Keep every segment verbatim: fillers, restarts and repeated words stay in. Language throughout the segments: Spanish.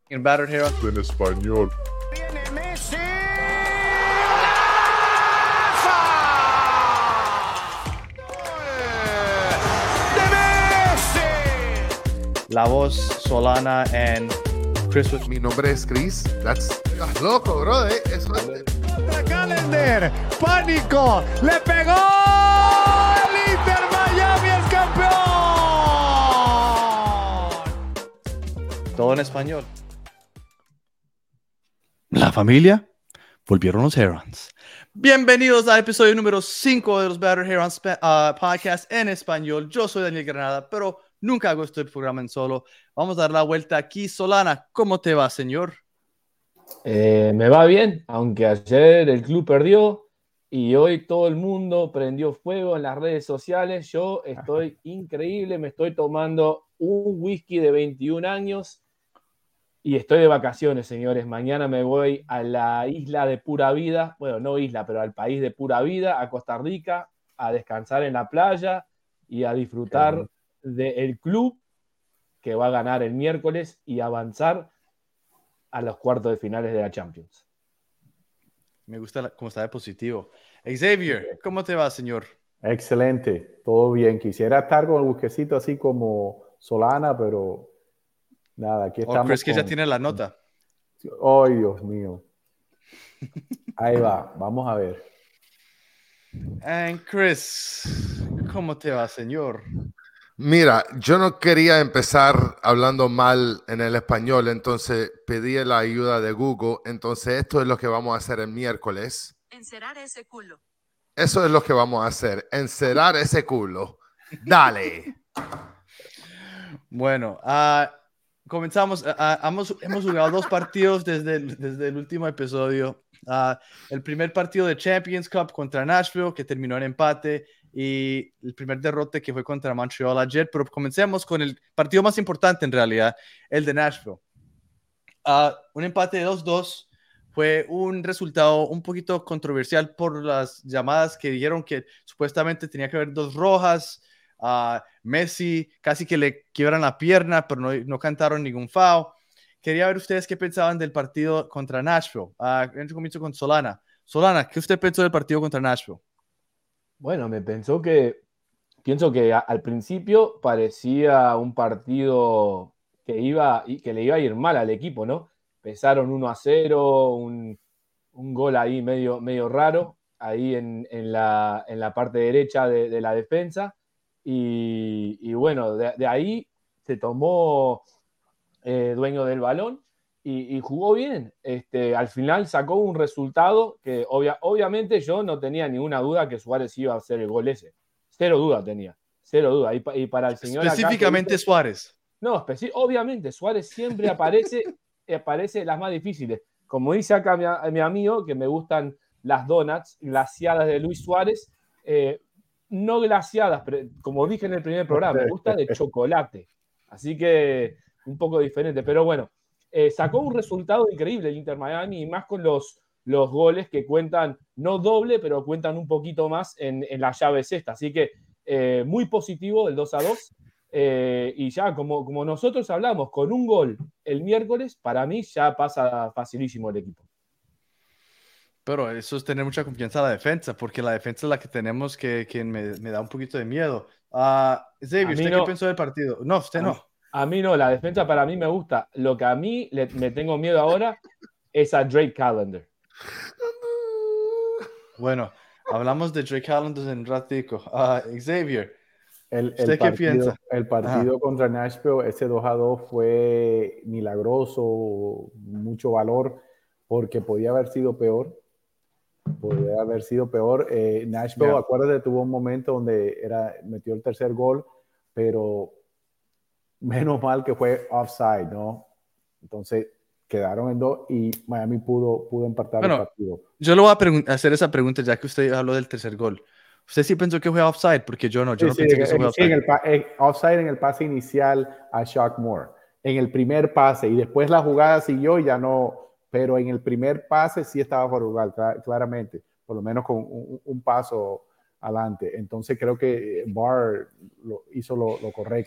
En Battered Hero. En español. Viene Messi. La voz Solana en Chris. Mi nombre es Chris. That's... Estás loco, bro. Eh? Eso es... Contra Calendar. Pánico. Le pegó. El Inter Miami es campeón. Todo en español. La familia volvieron los Herons. Bienvenidos al episodio número cinco de los Battered Herons uh, Podcast en español. Yo soy Daniel Granada, pero nunca hago este programa en solo. Vamos a dar la vuelta aquí. Solana, ¿cómo te va, señor? Eh, me va bien, aunque ayer el club perdió y hoy todo el mundo prendió fuego en las redes sociales. Yo estoy increíble, me estoy tomando un whisky de veintiún años y estoy de vacaciones, señores. Mañana me voy a la isla de Pura Vida, bueno, no isla, pero al país de Pura Vida, a Costa Rica, a descansar en la playa y a disfrutar del club que va a ganar el miércoles y avanzar a los cuartos de finales de la Champions. Me gusta la, cómo está de positivo. Xavier, ¿cómo te va, señor? Excelente, todo bien. Quisiera estar con el buquecito así como Solana, pero nada, aquí estamos. ¿O crees que con... ya tiene la nota? ¡Ay, Dios mío! Ahí va, vamos a ver. And Chris, ¿cómo te va, señor? Mira, yo no quería empezar hablando mal en el español, entonces pedí la ayuda de Google. Entonces esto es lo que vamos a hacer el miércoles. Encerar ese culo. Eso es lo que vamos a hacer, encerar ese culo. Dale. Bueno, uh, comenzamos. Uh, hemos, hemos jugado dos partidos desde el, desde el último episodio. Uh, el primer partido de Champions Cup contra Nashville, que terminó en empate, y el primer derrote que fue contra Montreal ayer. Pero comencemos con el partido más importante en realidad, el de Nashville. Uh, un empate de dos dos. Fue un resultado un poquito controversial por las llamadas que dijeron que supuestamente tenía que haber dos rojas. Uh, Messi casi que le quiebran la pierna, pero no, no cantaron ningún foul. Quería ver ustedes qué pensaban del partido contra Nashville. Uh, comienzo con Solana. Solana, ¿qué usted pensó del partido contra Nashville? Bueno, me pensó que, pienso que a, al principio parecía un partido que, iba, que le iba a ir mal al equipo, ¿no? Empezaron uno a cero, un, un gol ahí medio, medio raro, ahí en, en, la, en la parte derecha de, de la defensa. Y, y bueno, de, de ahí se tomó eh, dueño del balón y, y jugó bien. Este, al final sacó un resultado que obvia, obviamente yo no tenía ninguna duda que Suárez iba a hacer el gol ese. Cero duda tenía, cero duda. Y, y para el señor específicamente acá, Suárez. No, especi- obviamente Suárez siempre aparece, aparece las más difíciles. Como dice acá mi, mi amigo, que me gustan las donuts glaciadas de Luis Suárez, eh, no glaciadas, pero como dije en el primer programa, me gusta de chocolate. Así que un poco diferente. Pero bueno, eh, sacó un resultado increíble el Inter Miami y más con los, los goles que cuentan, no doble, pero cuentan un poquito más en, en la llave sexta. Así que eh, muy positivo el dos a dos. Eh, y ya, como, como nosotros hablamos, con un gol el miércoles, para mí ya pasa facilísimo el equipo. Pero eso es tener mucha confianza en la defensa, porque la defensa es la que tenemos que, que me, me da un poquito de miedo. Uh, Xavier, ¿usted no, qué pensó del partido? No, usted a no. Mí, a mí no, la defensa para mí me gusta. Lo que a mí le, me tengo miedo ahora es a Drake Callender. Bueno, hablamos de Drake Callender en un ratico. Uh, Xavier, El, ¿usted el qué partido, piensa? El partido Ajá. contra Nashville, ese dos a dos fue milagroso, mucho valor, porque podía haber sido peor. Podría haber sido peor. Eh, Nashville, yeah. acuérdate, tuvo un momento donde era, metió el tercer gol, pero menos mal que fue offside, ¿no? Entonces quedaron en dos y Miami pudo, pudo empatar bueno, el partido. Yo le voy a hacer esa pregunta ya que usted habló del tercer gol. ¿Usted sí pensó que fue offside? Porque yo no, yo sí, no sí, pensé en, que eso fue offside. Sí, en el, en, offside en el pase inicial a Shaq Moore. En el primer pase y después la jugada siguió y ya no... Pero en el primer pase sí estaba por jugar, claramente, por lo menos con un, un paso adelante. Entonces creo que Barr lo, hizo lo, lo correcto.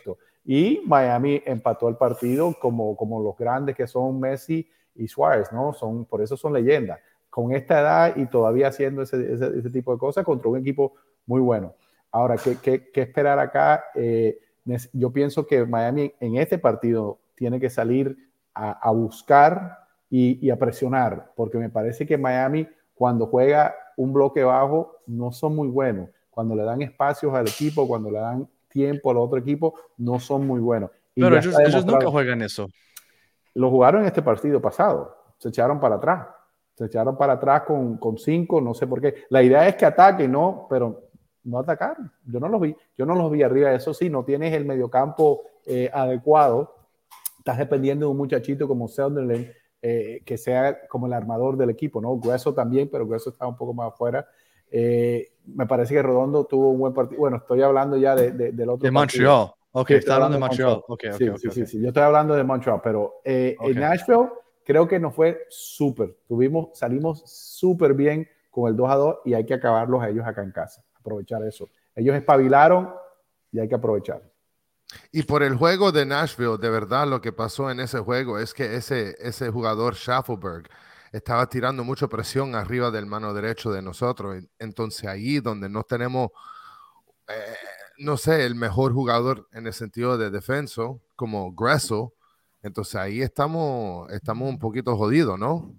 y Miami empató el partido como, como los grandes que son Messi y Suárez, ¿no? Son, por eso son leyendas. Con esta edad y todavía haciendo ese, ese, ese tipo de cosas contra un equipo muy bueno. Ahora, ¿qué, qué, qué esperar acá? Eh, yo pienso que Miami en este partido tiene que salir a, a buscar y, y a presionar, porque me parece que Miami, cuando juega un bloque bajo, no son muy buenos. Cuando le dan espacios al equipo, cuando le dan tiempo al otro equipo, no son muy buenos. Y pero ellos, ellos nunca juegan eso. Lo jugaron en este partido pasado. Se echaron para atrás. Se echaron para atrás con, con cinco, no sé por qué. La idea es que ataquen, ¿no? Pero no atacaron. Yo no los vi. Yo no los vi arriba. Eso sí, no tienes el mediocampo eh, adecuado. Estás dependiendo de un muchachito como Sunderland, eh, que sea como el armador del equipo, ¿no? Grueso también, pero Grueso está un poco más afuera. Eh, me parece que Redondo tuvo un buen partido. Bueno, estoy hablando ya de, de, del otro de partido. Montreal. Ok, sí, está hablando de Montreal. Montreal. Okay, sí, okay, sí, okay. sí, sí, yo estoy hablando de Montreal, pero eh, okay. En Nashville creo que nos fue súper. Tuvimos, salimos súper bien con el dos a dos y hay que acabarlos a ellos acá en casa. Aprovechar eso. Ellos espabilaron y hay que aprovechar. Y por el juego de Nashville, de verdad lo que pasó en ese juego es que ese, ese jugador Schaffelberg estaba tirando mucha presión arriba del mano derecho de nosotros. Entonces ahí donde no tenemos, eh, no sé, el mejor jugador en el sentido de defensa, como Gressel, entonces ahí estamos, estamos un poquito jodidos, ¿no?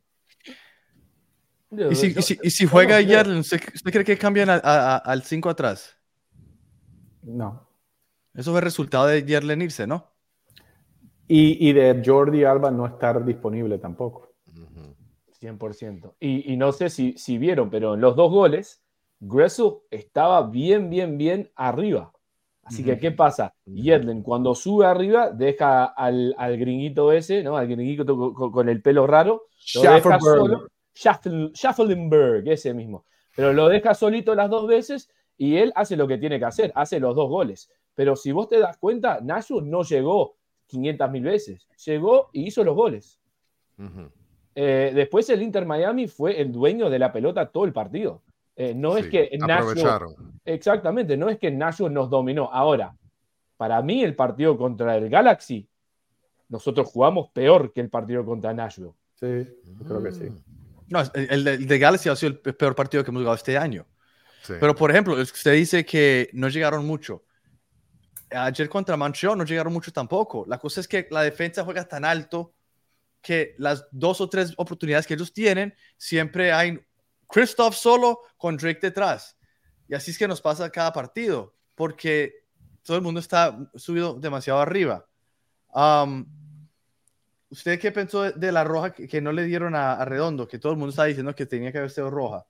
¿Y si, y si, y si juega Yerlin, ¿usted, ¿usted cree que cambian a, a, a, al cinco atrás? No. Eso fue el resultado de Yerlin irse, ¿no? Y, y de Jordi Alba no estar disponible tampoco. cien por ciento. Y, y no sé si, si vieron, pero en los dos goles, Gressel estaba bien, bien, bien arriba. Así uh-huh. que, ¿qué pasa? Yedlin, cuando sube arriba, deja al, al gringuito ese, ¿no? Al gringuito con, con el pelo raro, lo deja solo. Schaffelberg, ese mismo. Pero lo deja solito las dos veces y él hace lo que tiene que hacer, hace los dos goles. Pero si vos te das cuenta, Nashville no llegó quinientas mil veces. Llegó y hizo los goles. Uh-huh. Eh, después el Inter Miami fue el dueño de la pelota todo el partido. Eh, no sí, es que Nashville, exactamente, no es que Nashville nos dominó. Ahora, para mí el partido contra el Galaxy, nosotros jugamos peor que el partido contra Nashville. Sí, yo creo que sí. No, el, el de Galaxy ha sido el peor partido que hemos jugado este año. Sí. Pero, por ejemplo, usted dice que no llegaron mucho. Ayer contra Montreal no llegaron mucho tampoco. La cosa es que la defensa juega tan alto que las dos o tres oportunidades que ellos tienen, siempre hay Kristoff solo con Drake detrás. Y así es que nos pasa cada partido, porque todo el mundo está subido demasiado arriba. Um, ¿Usted qué pensó de, de la roja que, que no le dieron a, a Redondo? Que todo el mundo está diciendo que tenía que haber sido roja.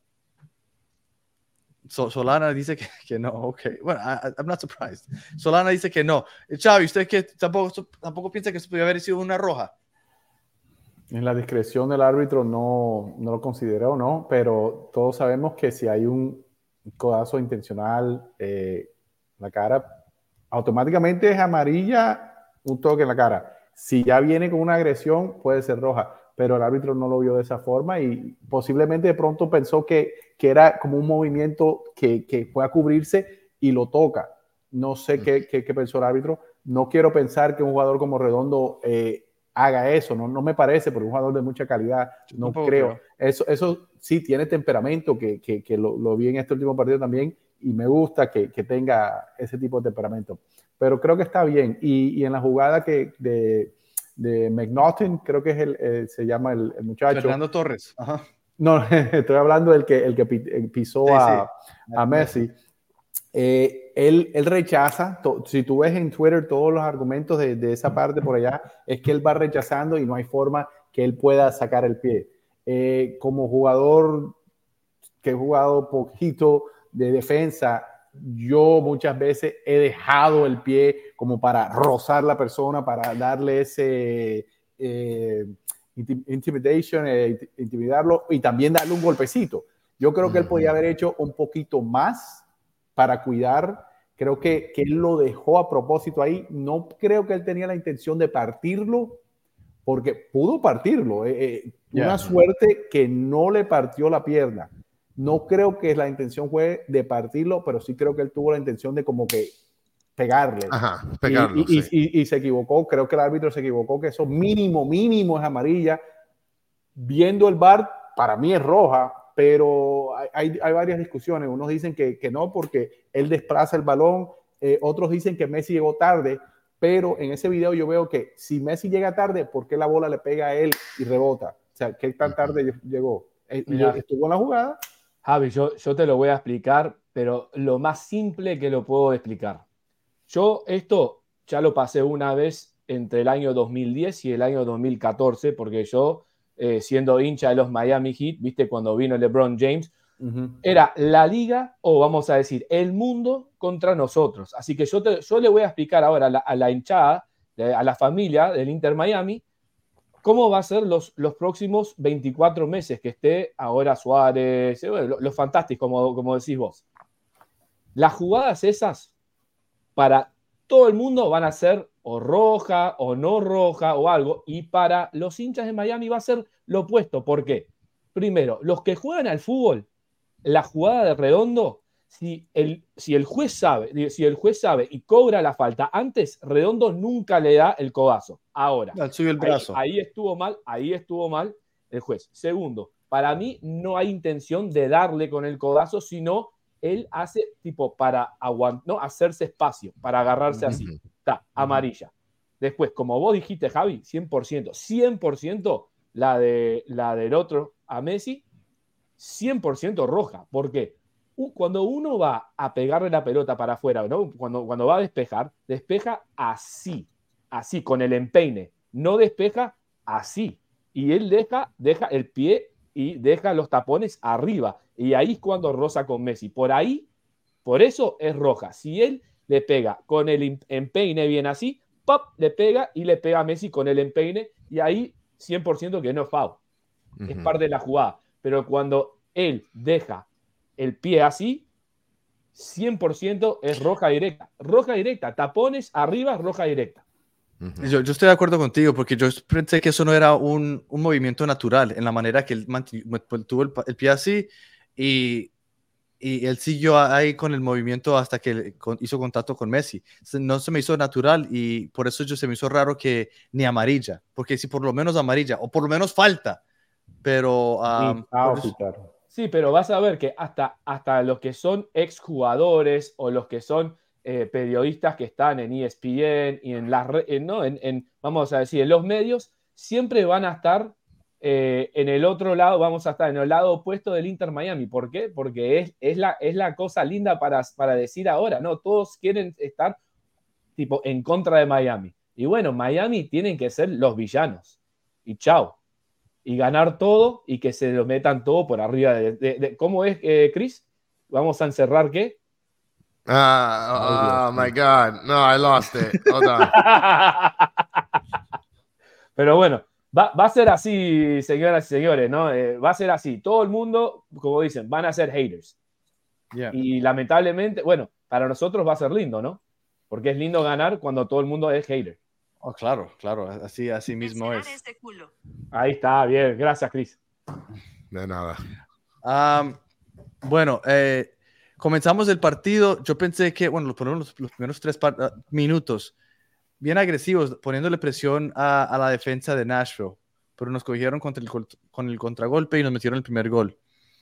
So, Solana dice que, que no. Ok, bueno, I, I'm not surprised. Solana dice que no. Xavi, ¿usted que tampoco, tampoco piensa que eso podría haber sido una roja? En la discreción del árbitro no, no lo consideró, ¿no? Pero todos sabemos que si hay un codazo intencional eh, en la cara, automáticamente es amarilla, un toque en la cara. Si ya viene con una agresión, puede ser roja, pero el árbitro no lo vio de esa forma y posiblemente de pronto pensó que, que era como un movimiento que, que fue a cubrirse y lo toca. No sé qué, qué, qué pensó el árbitro. No quiero pensar que un jugador como Redondo eh, haga eso, no, no me parece, porque un jugador de mucha calidad, no creo. creo. Eso, eso sí tiene temperamento, que, que, que lo, lo vi en este último partido también, y me gusta que, que tenga ese tipo de temperamento. Pero creo que está bien. Y, y en la jugada que de, de McNaughton, creo que es el, el se llama el, el muchacho. Fernando Torres. Ajá. No, estoy hablando del que, el que pisó sí, a, sí. a Messi. Eh, él, él rechaza, to, si tú ves en Twitter todos los argumentos de, de esa parte por allá, es que él va rechazando y no hay forma que él pueda sacar el pie. Eh, como jugador que he jugado poquito de defensa, yo muchas veces he dejado el pie como para rozar la persona, para darle ese eh, intimidation, eh, intimidarlo y también darle un golpecito. Yo creo que él podía haber hecho un poquito más para cuidar. Creo que, que él lo dejó a propósito ahí. No creo que él tenía la intención de partirlo, porque pudo partirlo. Eh, eh, yeah. Una suerte que no le partió la pierna. No creo que la intención fue de partirlo, pero sí creo que él tuvo la intención de como que pegarle. Ajá, pegarlo, y, y, sí. y, y se equivocó, creo que el árbitro se equivocó, que eso mínimo, mínimo es amarilla. Viendo el V A R, para mí es roja, pero hay, hay varias discusiones. Unos dicen que, que no porque él desplaza el balón, eh, otros dicen que Messi llegó tarde, pero en ese video yo veo que si Messi llega tarde, ¿por qué la bola le pega a él y rebota? O sea, ¿qué tan tarde llegó? Eh, Mirá, ¿Estuvo en la jugada? Javi, yo, yo te lo voy a explicar, pero lo más simple que lo puedo explicar. Yo esto ya lo pasé una vez entre el año dos mil diez y el año dos mil catorce, porque yo, eh, siendo hincha de los Miami Heat, viste, cuando vino LeBron James, uh-huh. Era la liga, o vamos a decir, el mundo contra nosotros. Así que yo, te, yo le voy a explicar ahora a la, a la hinchada, a la familia del Inter Miami, cómo va a ser los, los próximos veinticuatro meses que esté ahora Suárez, los, los fantásticos, como, como decís vos. Las jugadas esas, para todo el mundo van a ser o roja o no roja o algo, y para los hinchas de Miami va a ser lo opuesto. ¿Por qué? Primero, los que juegan al fútbol, la jugada de Redondo, si el, si el juez sabe, si el juez sabe y cobra la falta antes, Redondo nunca le da el codazo. Ahora, sube el brazo. Ahí, ahí estuvo mal, ahí estuvo mal el juez. Segundo, para mí no hay intención de darle con el codazo, sino él hace tipo para aguantar, no, hacerse espacio, para agarrarse así. Está, amarilla. Después, como vos dijiste, Javi, cien por ciento, cien por ciento la, de, la del otro a Messi, cien por ciento roja. ¿Por qué? Cuando uno va a pegarle la pelota para afuera, ¿no? cuando, cuando va a despejar, despeja así, así, con el empeine. No despeja así. Y él deja, deja el pie y deja los tapones arriba. Y ahí es cuando roza con Messi. Por ahí, por eso es roja. Si él le pega con el empeine bien así, ¡pop!, le pega y le pega a Messi con el empeine. Y ahí cien por ciento que no es foul. Uh-huh. Es parte de la jugada. Pero cuando él deja el pie así, cien por ciento es roja directa. Roja directa. Tapones arriba, roja directa. Uh-huh. Yo, yo estoy de acuerdo contigo, porque yo pensé que eso no era un, un movimiento natural, en la manera que él tuvo el, el pie así y, y él siguió ahí con el movimiento hasta que con, hizo contacto con Messi. No se me hizo natural y por eso yo se me hizo raro que ni amarilla, porque si por lo menos amarilla o por lo menos falta, pero... Um, sí, eso... sí, pero vas a ver que hasta, hasta los que son exjugadores o los que son eh, periodistas que están en E S P N y en las en, ¿no? en, en, vamos a decir, en los medios, siempre van a estar eh, en el otro lado, vamos a estar en el lado opuesto del Inter Miami. ¿Por qué? Porque es, es, la, es la cosa linda para, para decir ahora, ¿no? Todos quieren estar tipo en contra de Miami. Y bueno, Miami tienen que ser los villanos. Y chao. Y ganar todo y que se lo metan todo por arriba. De, de, de, ¿Cómo es, eh, Chris? ¿Vamos a encerrar qué? Uh, oh, oh my God. No, I lost it. Hold on. Pero bueno, va, va a ser así, señoras y señores, ¿no? Eh, va a ser así. Todo el mundo, como dicen, van a ser haters. Yeah. Y lamentablemente, bueno, para nosotros va a ser lindo, ¿no? Porque es lindo ganar cuando todo el mundo es hater. Oh, claro, claro, así, así mismo es. Este culo. Ahí está, bien, gracias, Chris. De nada. Um, bueno, eh, comenzamos el partido. Yo pensé que, bueno, los, los, los primeros tres uh, minutos, bien agresivos, poniéndole presión a, a la defensa de Nashville, pero nos cogieron contra el, con el contragolpe y nos metieron el primer gol.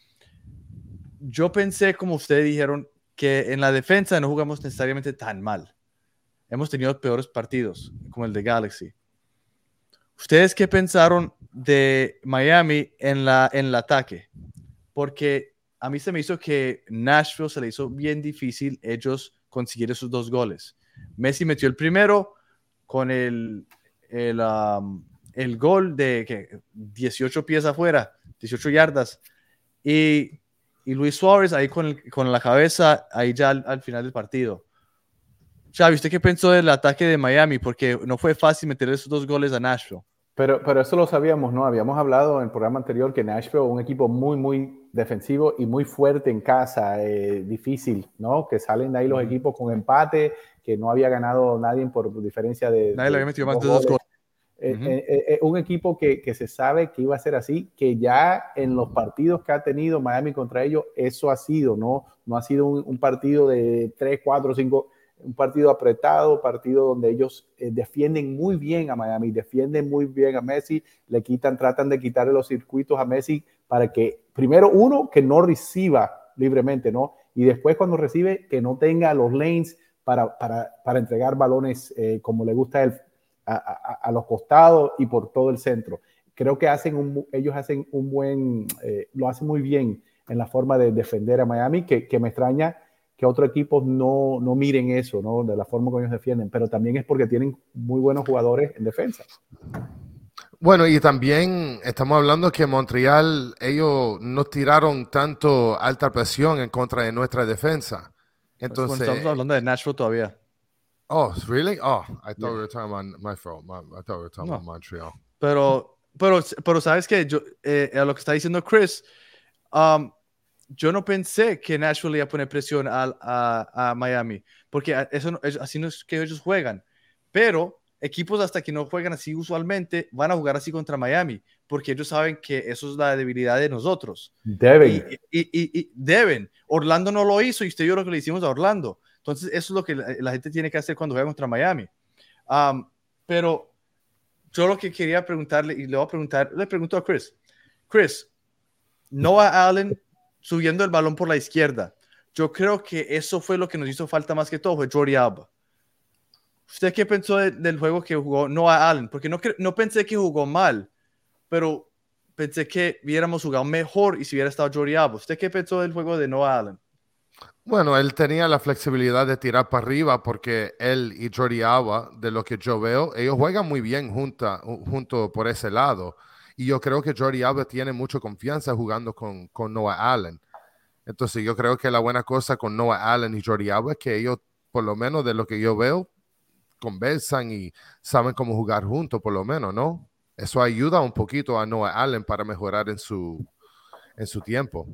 Yo pensé, como ustedes dijeron, que en la defensa no jugamos necesariamente tan mal. Hemos tenido peores partidos, como el de Galaxy. ¿Ustedes qué pensaron de Miami en, la, en el ataque? Porque a mí se me hizo que Nashville se le hizo bien difícil ellos conseguir esos dos goles. Messi metió el primero con el, el, um, el gol de ¿qué? dieciocho pies afuera, dieciocho yardas. Y, y Luis Suárez ahí con, el, con la cabeza, ahí ya al, al final del partido. Xavi, ¿usted qué pensó del ataque de Miami? Porque no fue fácil meter esos dos goles a Nashville. Pero, pero eso lo sabíamos, ¿no? Habíamos hablado en el programa anterior que Nashville es un equipo muy, muy defensivo y muy fuerte en casa, eh, difícil, ¿no? Que salen de ahí los uh-huh. equipos con empate, que no había ganado nadie por diferencia de... Nadie de, le había metido más de dos goles. Eh, uh-huh. eh, eh, un equipo que, que se sabe que iba a ser así, que ya en los partidos que ha tenido Miami contra ellos, eso ha sido, ¿no? No ha sido un, un partido de tres, cuatro, cinco... un partido apretado, partido donde ellos eh, defienden muy bien a Miami, defienden muy bien a Messi, le quitan, tratan de quitarle los circuitos a Messi para que, primero, uno, que no reciba libremente, ¿no? Y después cuando recibe, que no tenga los lanes para, para, para entregar balones eh, como le gusta a él, a, a, a los costados y por todo el centro. Creo que hacen un, ellos hacen un buen, eh, lo hacen muy bien en la forma de defender a Miami, que, que me extraña que otros equipos no, no miren eso, ¿no? De la forma que ellos defienden, pero también es porque tienen muy buenos jugadores en defensa. Bueno, y también estamos hablando que Montreal, ellos no tiraron tanto alta presión en contra de nuestra defensa. Entonces, bueno, estamos hablando de Nashville todavía. Oh, really? Oh, I thought Yeah. we were talking about my fault. My, I thought we were talking No. about Montreal. Pero, pero, pero sabes que yo, eh, a lo que está diciendo Chris, um, yo no pensé que Nashville iba a poner presión a, a, a Miami, porque eso no, así no es que ellos juegan. Pero equipos hasta que no juegan así usualmente van a jugar así contra Miami, porque ellos saben que eso es la debilidad de nosotros. Deben. Y, y, y, y deben. Orlando no lo hizo y usted vio lo que le hicimos a Orlando. Entonces eso es lo que la, la gente tiene que hacer cuando juega contra Miami. Um, pero yo lo que quería preguntarle, y le voy a preguntar, le pregunto a Chris. Chris, Noah Allen subiendo el balón por la izquierda. Yo creo que eso fue lo que nos hizo falta más que todo, fue Jordi Alba. ¿Usted qué pensó de, del juego que jugó Noah Allen? Porque no, no pensé que jugó mal, pero pensé que hubiéramos jugado mejor y si hubiera estado Jordi Alba. ¿Usted qué pensó del juego de Noah Allen? Bueno, él tenía la flexibilidad de tirar para arriba porque él y Jordi Alba, de lo que yo veo, ellos juegan muy bien junta, junto por ese lado. Y yo creo que Jordi Alba tiene mucha confianza jugando con, con Noah Allen. Entonces yo creo que la buena cosa con Noah Allen y Jordi Alba es que ellos, por lo menos de lo que yo veo, conversan y saben cómo jugar juntos, por lo menos, ¿no? Eso ayuda un poquito a Noah Allen para mejorar en su, en su tiempo.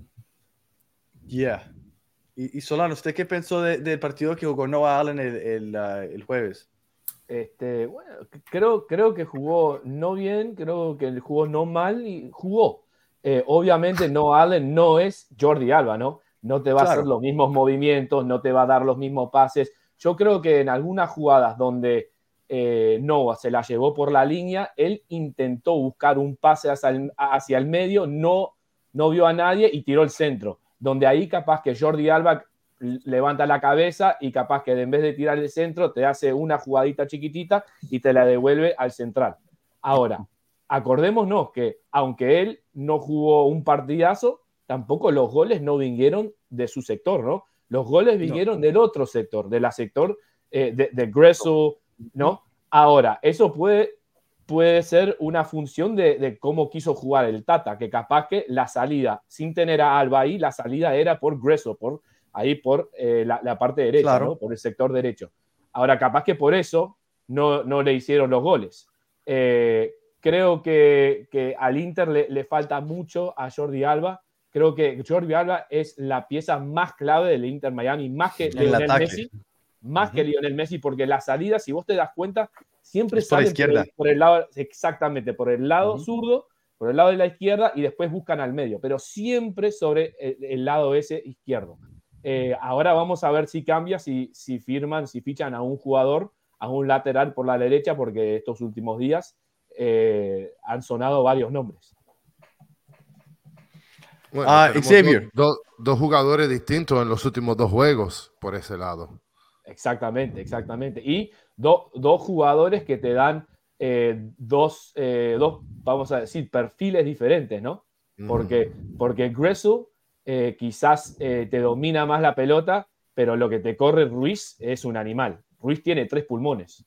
Yeah. Y, y Solano, ¿usted qué pensó de, del partido que jugó Noah Allen el, el, uh, el jueves? Este, bueno, creo, creo que jugó no bien, creo que jugó no mal y jugó. Eh, obviamente Noah Allen no es Jordi Alba, ¿no? No te va claro. a hacer los mismos movimientos, no te va a dar los mismos pases. Yo creo que en algunas jugadas donde eh, Noah se la llevó por la línea, él intentó buscar un pase hacia el, hacia el medio, no, no vio a nadie y tiró el centro. Donde ahí capaz que Jordi Alba levanta la cabeza y capaz que en vez de tirar el centro te hace una jugadita chiquitita y te la devuelve al central. Ahora, acordémonos que aunque él no jugó un partidazo, tampoco los goles no vinieron de su sector, ¿no? Los goles vinieron no. del otro sector, de la sector eh, de, de Gressel, ¿no? Ahora, eso puede... puede ser una función de, de cómo quiso jugar el Tata, que capaz que la salida, sin tener a Alba ahí, la salida era por Gressel, por, ahí por eh, la, la parte derecha, claro. ¿no? Por el sector derecho. Ahora, capaz que por eso no, no le hicieron los goles. Eh, creo que, que al Inter le, le falta mucho a Jordi Alba. Creo que Jordi Alba es la pieza más clave del Inter Miami, más que Lionel Messi. Más uh-huh. que Lionel Messi, porque la salida, si vos te das cuenta, siempre sale por, por, por el lado, exactamente, por el lado uh-huh. zurdo, por el lado de la izquierda y después buscan al medio, pero siempre sobre el, el lado ese izquierdo. Eh, ahora vamos a ver si cambia, si, si firman, si fichan a un jugador, a un lateral por la derecha, porque estos últimos días eh, han sonado varios nombres. Bueno, uh, Xavier. Dos, dos, dos jugadores distintos en los últimos dos juegos por ese lado. Exactamente, exactamente. Y do, dos jugadores que te dan eh, dos, eh, dos, vamos a decir, perfiles diferentes, ¿no? Porque, porque Gressel eh, quizás eh, te domina más la pelota, pero lo que te corre Ruiz es un animal. Ruiz tiene tres pulmones.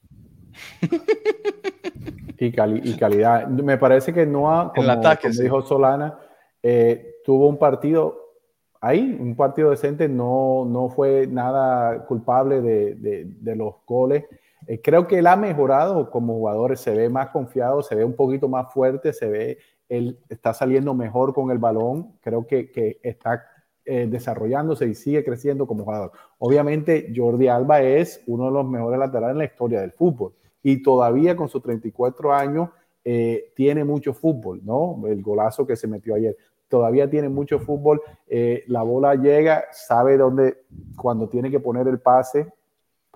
Y, cali y calidad. Me parece que Noah, como, ataque, como sí. dijo Solana, eh, tuvo un partido... ahí, un partido decente, no, no fue nada culpable de, de, de los goles. Eh, creo que él ha mejorado como jugador, se ve más confiado, se ve un poquito más fuerte, se ve, él está saliendo mejor con el balón, creo que, que está eh, desarrollándose y sigue creciendo como jugador. Obviamente Jordi Alba es uno de los mejores laterales en la historia del fútbol y todavía con sus treinta y cuatro años eh, tiene mucho fútbol, ¿no? El golazo que se metió ayer. Todavía tiene mucho fútbol, eh, la bola llega, sabe dónde, cuando tiene que poner el pase,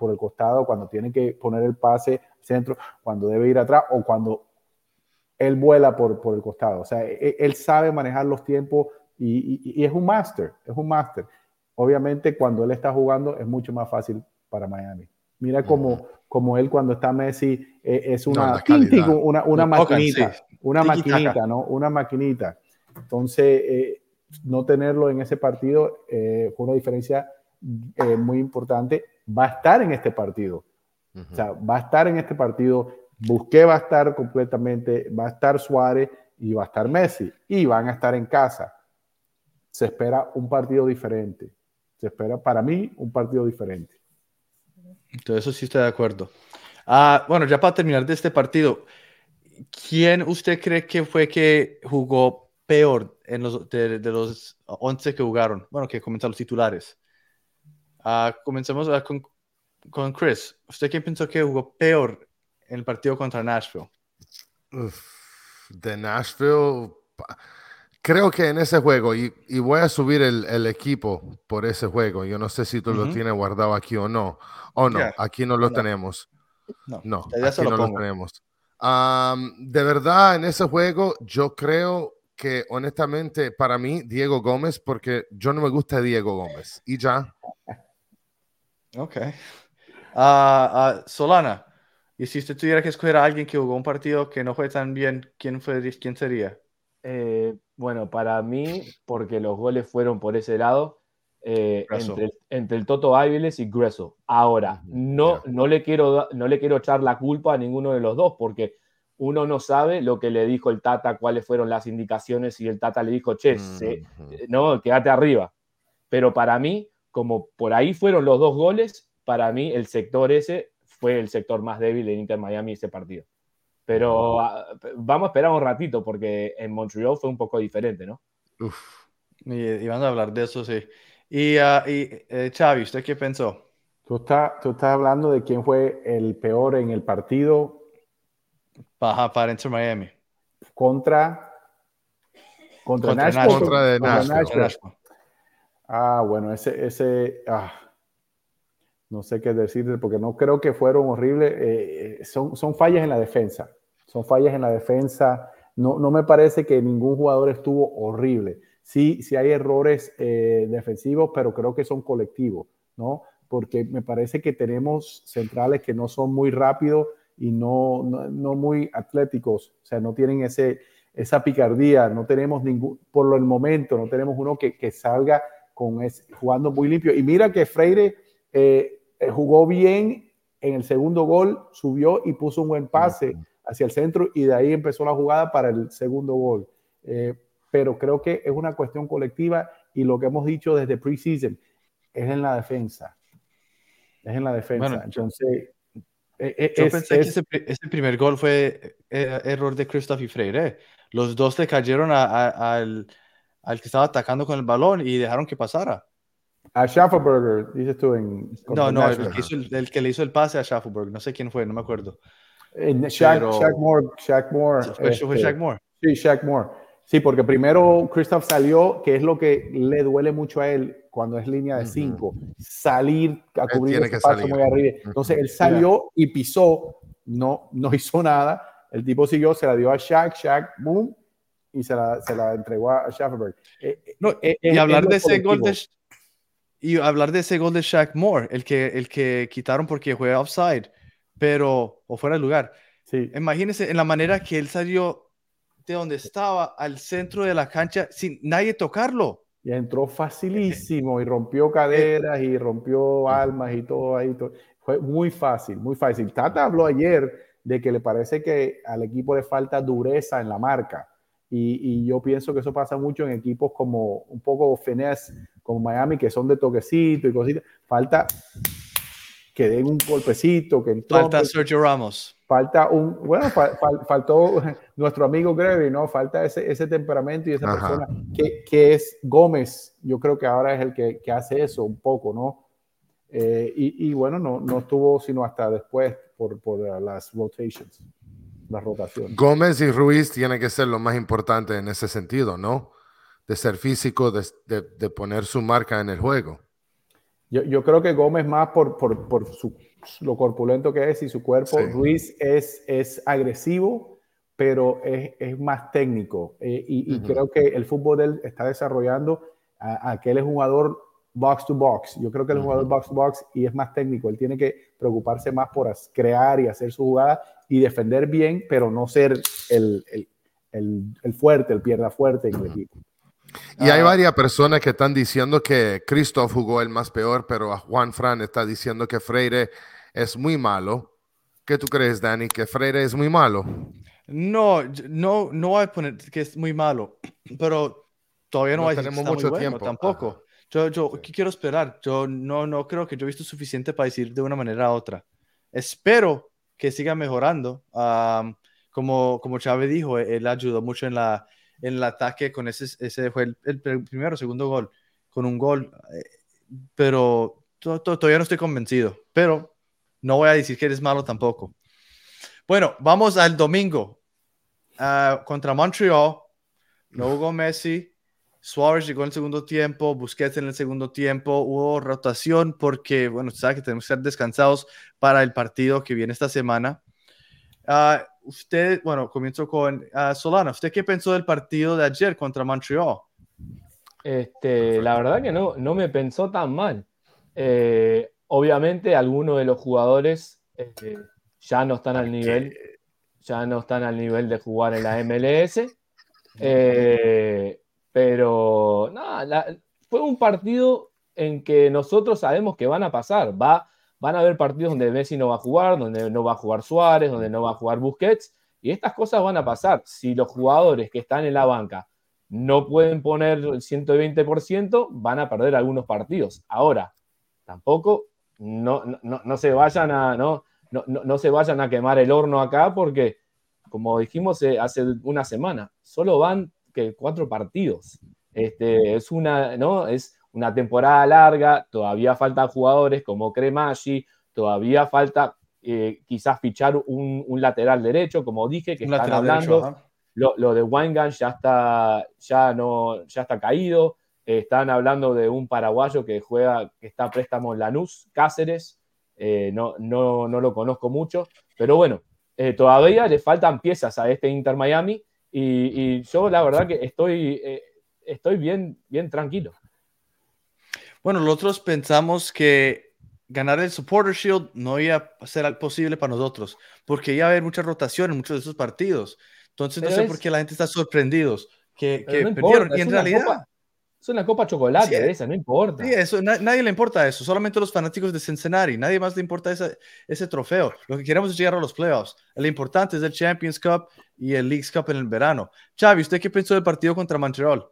por el costado, cuando tiene que poner el pase centro, cuando debe ir atrás o cuando él vuela por, por el costado. O sea, él, él sabe manejar los tiempos y, y, y es un máster, es un máster. Obviamente, cuando él está jugando es mucho más fácil para Miami. Mira cómo, uh-huh. como él cuando está Messi eh, es una, no, típico, una, una maquinita, tocan, sí. una Tiki maquinita, taka. ¿no? Una maquinita. Entonces, eh, no tenerlo en ese partido eh, fue una diferencia eh, muy importante. Va a estar en este partido. Uh-huh. O sea, va a estar en este partido. Busqué va a estar completamente, va a estar Suárez y va a estar Messi. Y van a estar en casa. Se espera un partido diferente. Se espera, para mí, un partido diferente. Entonces, eso sí estoy de acuerdo. Uh, bueno, ya para terminar de este partido, ¿quién usted cree que fue que jugó peor en los, de, de los once que jugaron? Bueno, que comenzaron los titulares. Uh, comencemos uh, con, con Chris. ¿Usted quién pensó que jugó peor en el partido contra Nashville? Uf, de Nashville, creo que en ese juego, y, y voy a subir el, el equipo por ese juego. Yo no sé si tú uh-huh. lo tienes guardado aquí o no. O no, yeah. aquí no lo no, tenemos. No, no ya aquí lo no pongo. lo tenemos. Um, de verdad, en ese juego, yo creo que honestamente, para mí, Diego Gómez, porque yo no me gusta Diego Gómez. Y ya. Ok. Uh, uh, Solana, y si usted tuviera que escoger a alguien que jugó un partido que no fue tan bien, ¿quién, fue, quién sería? Eh, bueno, para mí, porque los goles fueron por ese lado, eh, entre, entre el Toto Áviles y Gressel. Ahora, no, no, le quiero, no le quiero echar la culpa a ninguno de los dos, porque uno no sabe lo que le dijo el Tata, cuáles fueron las indicaciones, y el Tata le dijo, che, uh-huh. se, no, quédate arriba. Pero para mí, como por ahí fueron los dos goles, para mí el sector ese fue el sector más débil de Inter Miami ese partido. Pero uh, vamos a esperar un ratito, porque en Montreal fue un poco diferente, ¿no? Uf. Y, y van a hablar de eso, sí. Y, uh, y eh, Xavi, ¿usted qué pensó? Tú estás, tú estás hablando de quién fue el peor en el partido Baja para Inter Miami. Contra contra, contra Nashville. Contra de contra Nashville. Nashville. Nashville. Ah, bueno, ese, ese ah, no sé qué decirte, porque no creo que fueron horribles. Eh, son, son fallas en la defensa. Son fallas en la defensa. No, no me parece que ningún jugador estuvo horrible. Sí, sí hay errores eh, defensivos, pero creo que son colectivos, ¿no? Porque me parece que tenemos centrales que no son muy rápidos y no, no, no muy atléticos, o sea, no tienen ese, esa picardía, no tenemos ningún, por el momento, no tenemos uno que, que salga con ese, jugando muy limpio. Y mira que Freire eh, jugó bien en el segundo gol, subió y puso un buen pase hacia el centro, y de ahí empezó la jugada para el segundo gol. Eh, pero creo que es una cuestión colectiva, y lo que hemos dicho desde preseason es en la defensa. Es en la defensa. Bueno, Entonces, es, yo pensé es, que ese, ese primer gol fue eh, error de Christophe y Freire. Los dos le cayeron a, a, al, al que estaba atacando con el balón y dejaron que pasara. A Schaffelberger, dices tú en... No, no, el que, hizo el, el que le hizo el pase a Schaffelberger. No sé quién fue, no me acuerdo. En Shaq, Pero... Shaq Moore. Shaq Moore. ¿Fue, este, fue Shaq Moore? Sí, Shaq Moore. Sí, porque primero Christophe salió, que es lo que le duele mucho a él cuando es línea de cinco, uh-huh. salir a cubrir ese paso muy arriba. Entonces él salió y pisó, no, no hizo nada. El tipo siguió, se la dio a Shaq, Shaq, boom, y se la, se la entregó a Schaffelberg. No, eh, y, hablar de ese gol de, y hablar de ese gol de Shaq Moore, el que, el que quitaron porque fue offside, pero, o fuera de lugar. Sí. Imagínense en la manera que él salió de donde estaba al centro de la cancha sin nadie tocarlo. Y entró facilísimo y rompió caderas y rompió almas y todo ahí. Todo. Fue muy fácil, muy fácil. Tata habló ayer de que le parece que al equipo le falta dureza en la marca. Y, y yo pienso que eso pasa mucho en equipos como un poco finesse, como Miami, que son de toquecito y cositas. Falta que den un golpecito. Que falta Sergio Ramos. Falta un, bueno, fal, fal, faltó nuestro amigo Grevy, ¿no? Falta ese, ese temperamento y esa Ajá. persona que, que es Gómez. Yo creo que ahora es el que, que hace eso un poco, ¿no? Eh, y, y bueno, no, no estuvo sino hasta después por, por las rotations, las rotaciones. Gómez y Ruiz tienen que ser lo más importante en ese sentido, ¿no? De ser físico, de, de, de poner su marca en el juego. Yo, yo creo que Gómez más por, por, por su, lo corpulento que es y su cuerpo. Sí. Ruiz es, es agresivo, pero es, es más técnico. Eh, y y Ujú. creo que el fútbol de él está desarrollando a, a que él es un jugador box to box. Yo creo que él es un jugador Ujú. box to box y es más técnico. Él tiene que preocuparse más por as- crear y hacer su jugada y defender bien, pero no ser el, el, el, el fuerte, el pierna fuerte en el equipo. Y hay Ah, varias personas que están diciendo que Christoph jugó el más peor, pero a Juan Fran está diciendo que Freire es muy malo. ¿Qué tú crees, Dani? ¿Que Freire es muy malo? no, yo- no, no voy a poner que es muy malo, pero todavía no No voy a decir que tenemos está muy mucho bueno tiempo. tampoco. Ajá. Yo, yo, Sí. ¿qué quiero esperar? Yo no, no creo que yo he visto suficiente para decir de una manera a otra. Espero que siga mejorando. Am, como, como Chávez dijo, él ayudó mucho en, la, en el ataque con ese, ese fue el, el pr- primero o segundo gol, con un gol, eh, pero to- to- todavía no estoy convencido, pero no voy a decir que eres malo tampoco. Bueno, vamos al domingo. Ah, contra Montreal, no jugó Messi, Suárez llegó en el segundo tiempo, Busquets en el segundo tiempo, hubo rotación porque, bueno, usted sabe que tenemos que estar descansados para el partido que viene esta semana. Ah, usted, bueno, comienzo con ah, Solana. ¿Usted qué pensó del partido de ayer contra Montreal? Este, la verdad que no, no me pensó tan mal. Eh, obviamente algunos de los jugadores eh, ya no están al nivel, ya no están al nivel de jugar en la M L S. Eh, pero nada, la- fue un partido en que nosotros sabemos que van a pasar. Va, van a haber partidos donde Messi no va a jugar, donde no va a jugar Suárez, donde no va a jugar Busquets, y estas cosas van a pasar. Si los jugadores que están en la banca no pueden poner el ciento veinte por ciento, van a perder algunos partidos. Ahora, tampoco no, no, no se vayan a, no, no, no, no se vayan a quemar el horno acá porque, como dijimos eh, hace una semana, solo van que cuatro partidos. Este, es, una, ¿no? es una temporada larga, todavía faltan jugadores como Cremaggi, todavía falta eh, quizás fichar un, un, lateral derecho, como dije, que Un están lateral derecho, hablando. ajá. Lo, lo de Weingart ya está, ya, no, ya está caído. Eh, están hablando de un paraguayo que juega, que está a préstamo en Lanús, Cáceres. Eh, no, no, no lo conozco mucho, pero bueno, eh, todavía le faltan piezas a este Inter Miami y, y yo la verdad que estoy, eh, estoy bien, bien tranquilo. Bueno, nosotros pensamos que ganar el Supporter Shield no iba a ser posible para nosotros, porque iba a haber mucha rotación en muchos de esos partidos. Entonces, Pero no sé es, por qué la gente está sorprendidos que, pero que no perdieron. importa, Y es en una realidad, copa, es una copa sí, chocolate esa, no sí, importa. eso, na- nadie le importa eso, solamente los fanáticos de Cincinnati, nadie más le importa esa- ese trofeo. Lo que queremos es llegar a los playoffs. Lo importante es el Champions Cup y el Leagues Cup en el verano. Xavi, ¿usted qué pensó del partido contra Montreal?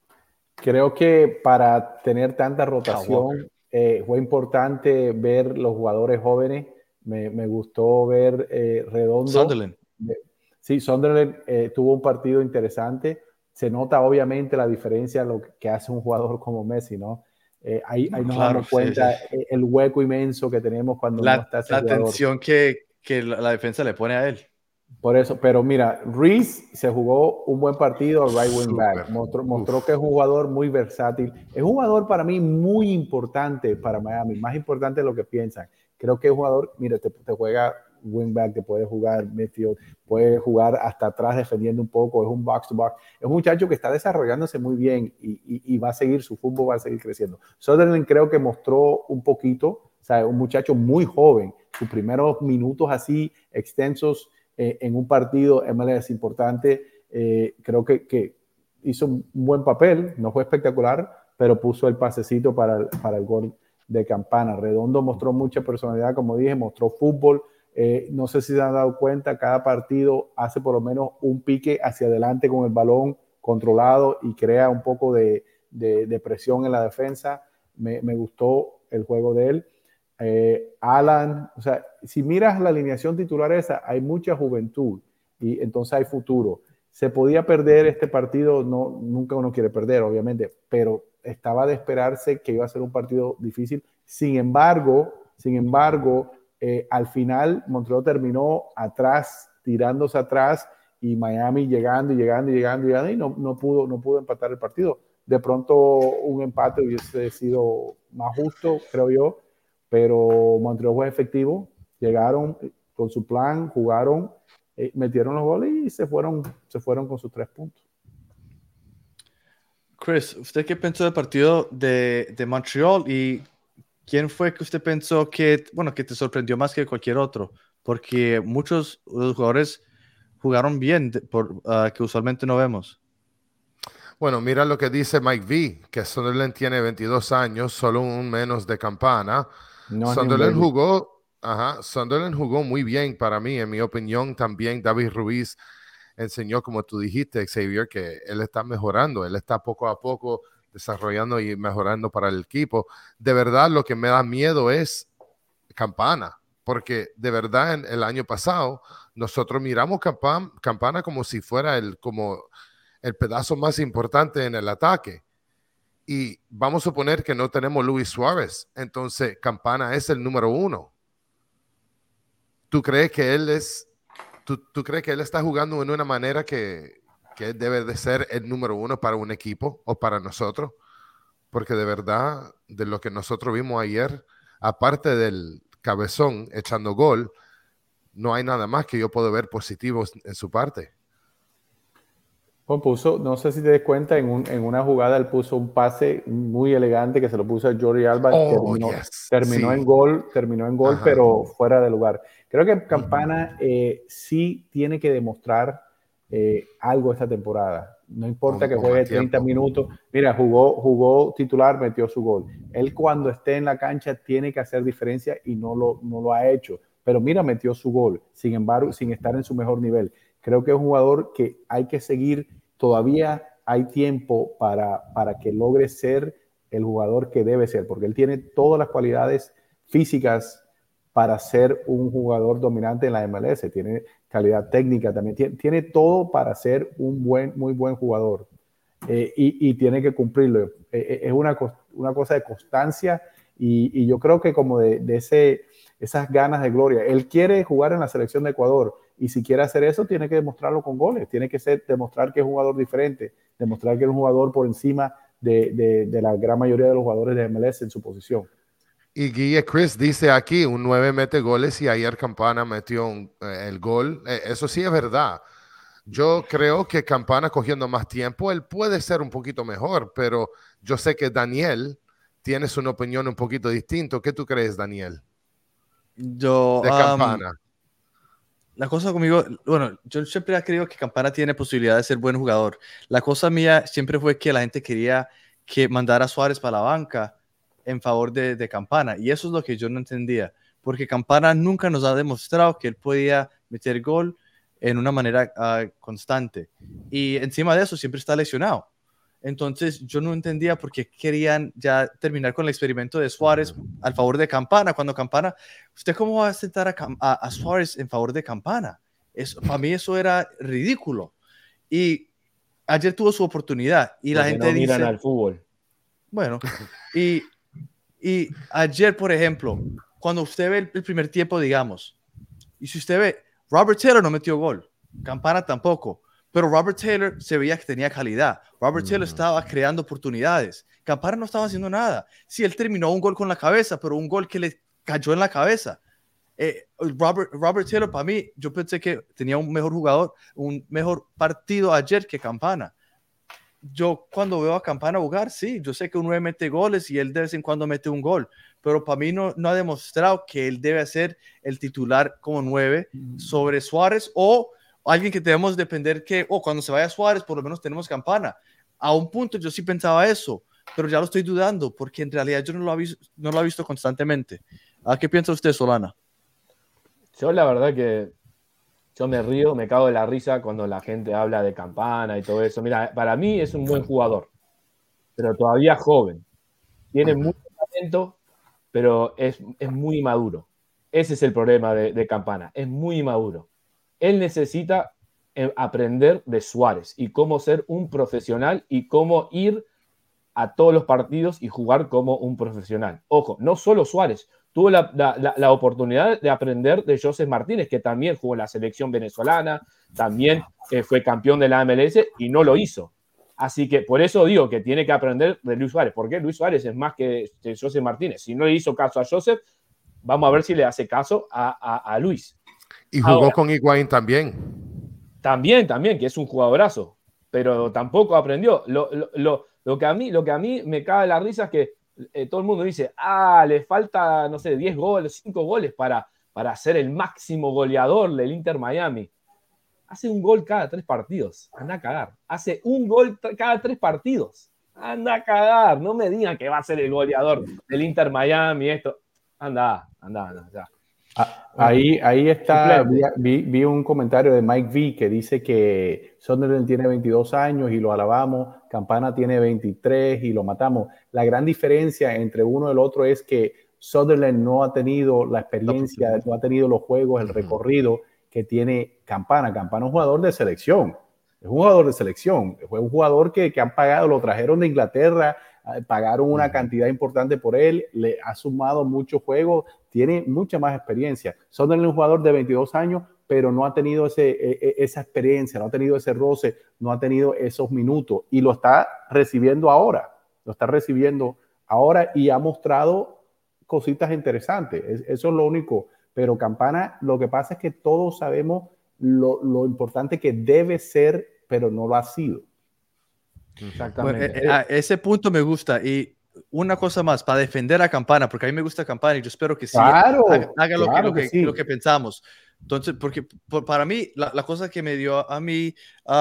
Creo que para tener tanta Kyle Walker. rotación eh, fue importante ver los jugadores jóvenes. Me, me gustó ver eh, Redondo. Sunderland. Sí, Sunderland eh, tuvo un partido interesante. Se nota obviamente la diferencia lo que hace un jugador como Messi, ¿no? Eh, ahí, ahí nos Claro, damos sí, cuenta sí. el hueco inmenso que tenemos cuando no La, está ese la jugador. atención que, que la, la defensa le pone a él. Por eso, pero mira, Reese se jugó un buen partido al right wing back. Súper. Mostró, mostró Uf. que es un jugador muy versátil. Es un jugador para mí muy importante para Miami, más importante de lo que piensan. Creo que es un jugador, mira, te, te juega wing back, te puede jugar midfield, puede jugar hasta atrás defendiendo un poco, es un box to box. Es un muchacho que está desarrollándose muy bien y, y, y va a seguir, su fútbol va a seguir creciendo. Sutherland creo que mostró un poquito, o sea, un muchacho muy joven, sus primeros minutos así extensos Eh, en un partido M L S importante, eh, creo que, que hizo un buen papel, no fue espectacular, pero puso el pasecito para el, para el gol de Campana. Redondo mostró mucha personalidad, como dije, mostró fútbol. Eh, no sé si se han dado cuenta, cada partido hace por lo menos un pique hacia adelante con el balón controlado y crea un poco de, de, de presión en la defensa. Me, me gustó el juego de él. Eh, Alan, o sea, si miras la alineación titular esa, hay mucha juventud y entonces hay futuro. Se podía perder este partido, no, nunca uno quiere perder, obviamente, pero estaba de esperarse que iba a ser un partido difícil. Sin embargo, sin embargo, eh, al final Montreal terminó atrás, tirándose atrás y Miami llegando y llegando y llegando y llegando y no, no, pudo, no pudo empatar el partido. de pronto un empate hubiese sido más justo, creo yo, pero Montreal fue efectivo, llegaron con su plan, jugaron, eh, metieron los goles y se fueron, se fueron con sus tres puntos. Chris, ¿usted qué pensó del partido de, de Montreal y quién fue que usted pensó que, bueno, que te sorprendió más que cualquier otro? Porque muchos de los jugadores jugaron bien, de, por, uh, que usualmente no vemos. Bueno, mira lo que dice Mike V, que Sunderland tiene veintidós años, solo un menos de Campana. No, Sunderland jugó, ajá, Sunderland jugó muy bien para mí, en mi opinión. También David Ruiz enseñó, como tú dijiste, Xavier, que él está mejorando, él está poco a poco desarrollando y mejorando para el equipo. De verdad, lo que me da miedo es Campana, porque de verdad en el año pasado nosotros miramos Campana, Campana como si fuera el, como el pedazo más importante en el ataque. Y vamos a suponer que no tenemos Luis Suárez, entonces Campana es el número uno. ¿Tú crees que él es ¿Tú, ¿Tú crees que él está jugando de una manera que, que debe de ser el número uno para un equipo o para nosotros? Porque de verdad, de lo que nosotros vimos ayer, aparte del cabezón echando gol, no hay nada más que yo puedo ver positivo en su parte. Pues puso, no sé si te das cuenta, en, un, en una jugada él puso un pase muy elegante que se lo puso a Jordi Alba, oh, terminó, yes. terminó sí. en gol, terminó en gol, Ajá. pero fuera de lugar. Creo que Campana eh, sí tiene que demostrar eh, algo esta temporada. No importa con, que juegue treinta minutos. Mira, jugó, jugó titular, metió su gol. Él cuando esté en la cancha tiene que hacer diferencia y no lo, no lo ha hecho. Pero mira, metió su gol, sin embargo, sin estar en su mejor nivel. Creo que es un jugador que hay que seguir. Todavía hay tiempo para, para que logre ser el jugador que debe ser, porque él tiene todas las cualidades físicas para ser un jugador dominante en la M L S. Tiene calidad técnica también, tiene, tiene todo para ser un buen, muy buen jugador. Eh, y, y tiene que cumplirlo. Eh, es una, una cosa de constancia y, y yo creo que como de, de ese, esas ganas de gloria. Él quiere jugar en la selección de Ecuador y si quiere hacer eso tiene que demostrarlo con goles, tiene que ser, demostrar que es un jugador diferente, demostrar que es un jugador por encima de, de, de la gran mayoría de los jugadores de M L S en su posición. Y Guille Chris dice aquí, un nueve mete goles y ayer Campana metió un, eh, el gol. Eh, eso sí es verdad. Yo creo que Campana cogiendo más tiempo, él puede ser un poquito mejor, pero yo sé que Daniel tiene una opinión un poquito distinta. ¿Qué tú crees, Daniel? Yo, de Campana. Um, la cosa conmigo, bueno, yo siempre he creído que Campana tiene posibilidad de ser buen jugador. La cosa mía siempre fue que la gente quería que mandara a Suárez para la banca en favor de, de Campana, y eso es lo que yo no entendía, porque Campana nunca nos ha demostrado que él podía meter gol en una manera uh, constante, y encima de eso siempre está lesionado. Entonces yo no entendía por qué querían ya terminar con el experimento de Suárez al favor de Campana, cuando Campana, ¿usted cómo va a sentar a, a, a Suárez en favor de Campana? Eso, para mí eso era ridículo. Y ayer tuvo su oportunidad y la gente no miran dice... al fútbol. Bueno, y, y ayer, por ejemplo, cuando usted ve el, el primer tiempo, digamos, y si usted ve, Robert Taylor no metió gol, Campana tampoco. Pero Robert Taylor se veía que tenía calidad. Robert Taylor uh-huh. estaba creando oportunidades. Campana no estaba haciendo nada. Sí, él terminó un gol con la cabeza, pero un gol que le cayó en la cabeza. Eh, Robert, Robert Taylor, para mí, yo pensé que tenía un mejor jugador, un mejor partido ayer que Campana. Yo cuando veo a Campana jugar, sí, yo sé que un nueve mete goles y él de vez en cuando mete un gol, pero para mí no, no ha demostrado que él debe ser el titular como nueve uh-huh. sobre Suárez o alguien que debemos depender que, oh, cuando se vaya Suárez, por lo menos tenemos Campana. A un punto yo sí pensaba eso, pero ya lo estoy dudando, porque en realidad yo no lo he visto, no lo he visto constantemente. ¿A qué piensa usted, Solana? Yo la verdad que yo me río, me cago de la risa cuando la gente habla de Campana y todo eso. Mira, para mí es un buen jugador, pero todavía joven. Tiene mucho talento, pero es, es muy inmaduro. Ese es el problema de, de Campana, es muy inmaduro. Él necesita aprender de Suárez y cómo ser un profesional y cómo ir a todos los partidos y jugar como un profesional. Ojo, no solo Suárez, tuvo la, la, la oportunidad de aprender de José Martínez, que también jugó en la selección venezolana, también eh, fue campeón de la M L S y no lo hizo. Así que por eso digo que tiene que aprender de Luis Suárez, porque Luis Suárez es más que Joseph Martínez. Si no le hizo caso a Joseph, vamos a ver si le hace caso a, a, a Luis. Y jugó Ahora, con Higuaín también. También, también, que es un jugadorazo, pero tampoco aprendió. Lo, lo, lo, lo, que, a mí, lo que a mí me cae la risa es que eh, todo el mundo dice, ah, le falta, no sé, diez goles, cinco goles para, para ser el máximo goleador del Inter Miami. Hace un gol cada tres partidos. Anda a cagar. Hace un gol cada tres partidos. Anda a cagar. No me digan que va a ser el goleador del Inter Miami. Esto. Anda, anda, anda. Ya. Ah, ahí, ahí está. Vi, vi, vi un comentario de Mike V que dice que Sunderland tiene veintidós años y lo alabamos. Campana tiene veintitrés y lo matamos. La gran diferencia entre uno y el otro es que Sunderland no ha tenido la experiencia, no ha tenido los juegos, el recorrido que tiene Campana. Campana es un jugador de selección, es un jugador de selección, fue un jugador que, que han pagado, lo trajeron de Inglaterra, pagaron una cantidad importante por él, le ha sumado muchos juegos, tiene mucha más experiencia. Sunderland es un jugador de veintidós años, pero no ha tenido ese, esa experiencia, no ha tenido ese roce, no ha tenido esos minutos y lo está recibiendo ahora, lo está recibiendo ahora y ha mostrado cositas interesantes. Eso es lo único. Pero Campana, lo que pasa es que todos sabemos lo, lo importante que debe ser, pero no lo ha sido. Exactamente. Bueno, eh, a ese punto me gusta. Y una cosa más, para defender a Campana, porque a mí me gusta Campana y yo espero que sí claro, haga, haga lo, claro que, que lo, sí. que, lo que pensamos. Entonces, porque por, para mí, la, la cosa que me dio a mí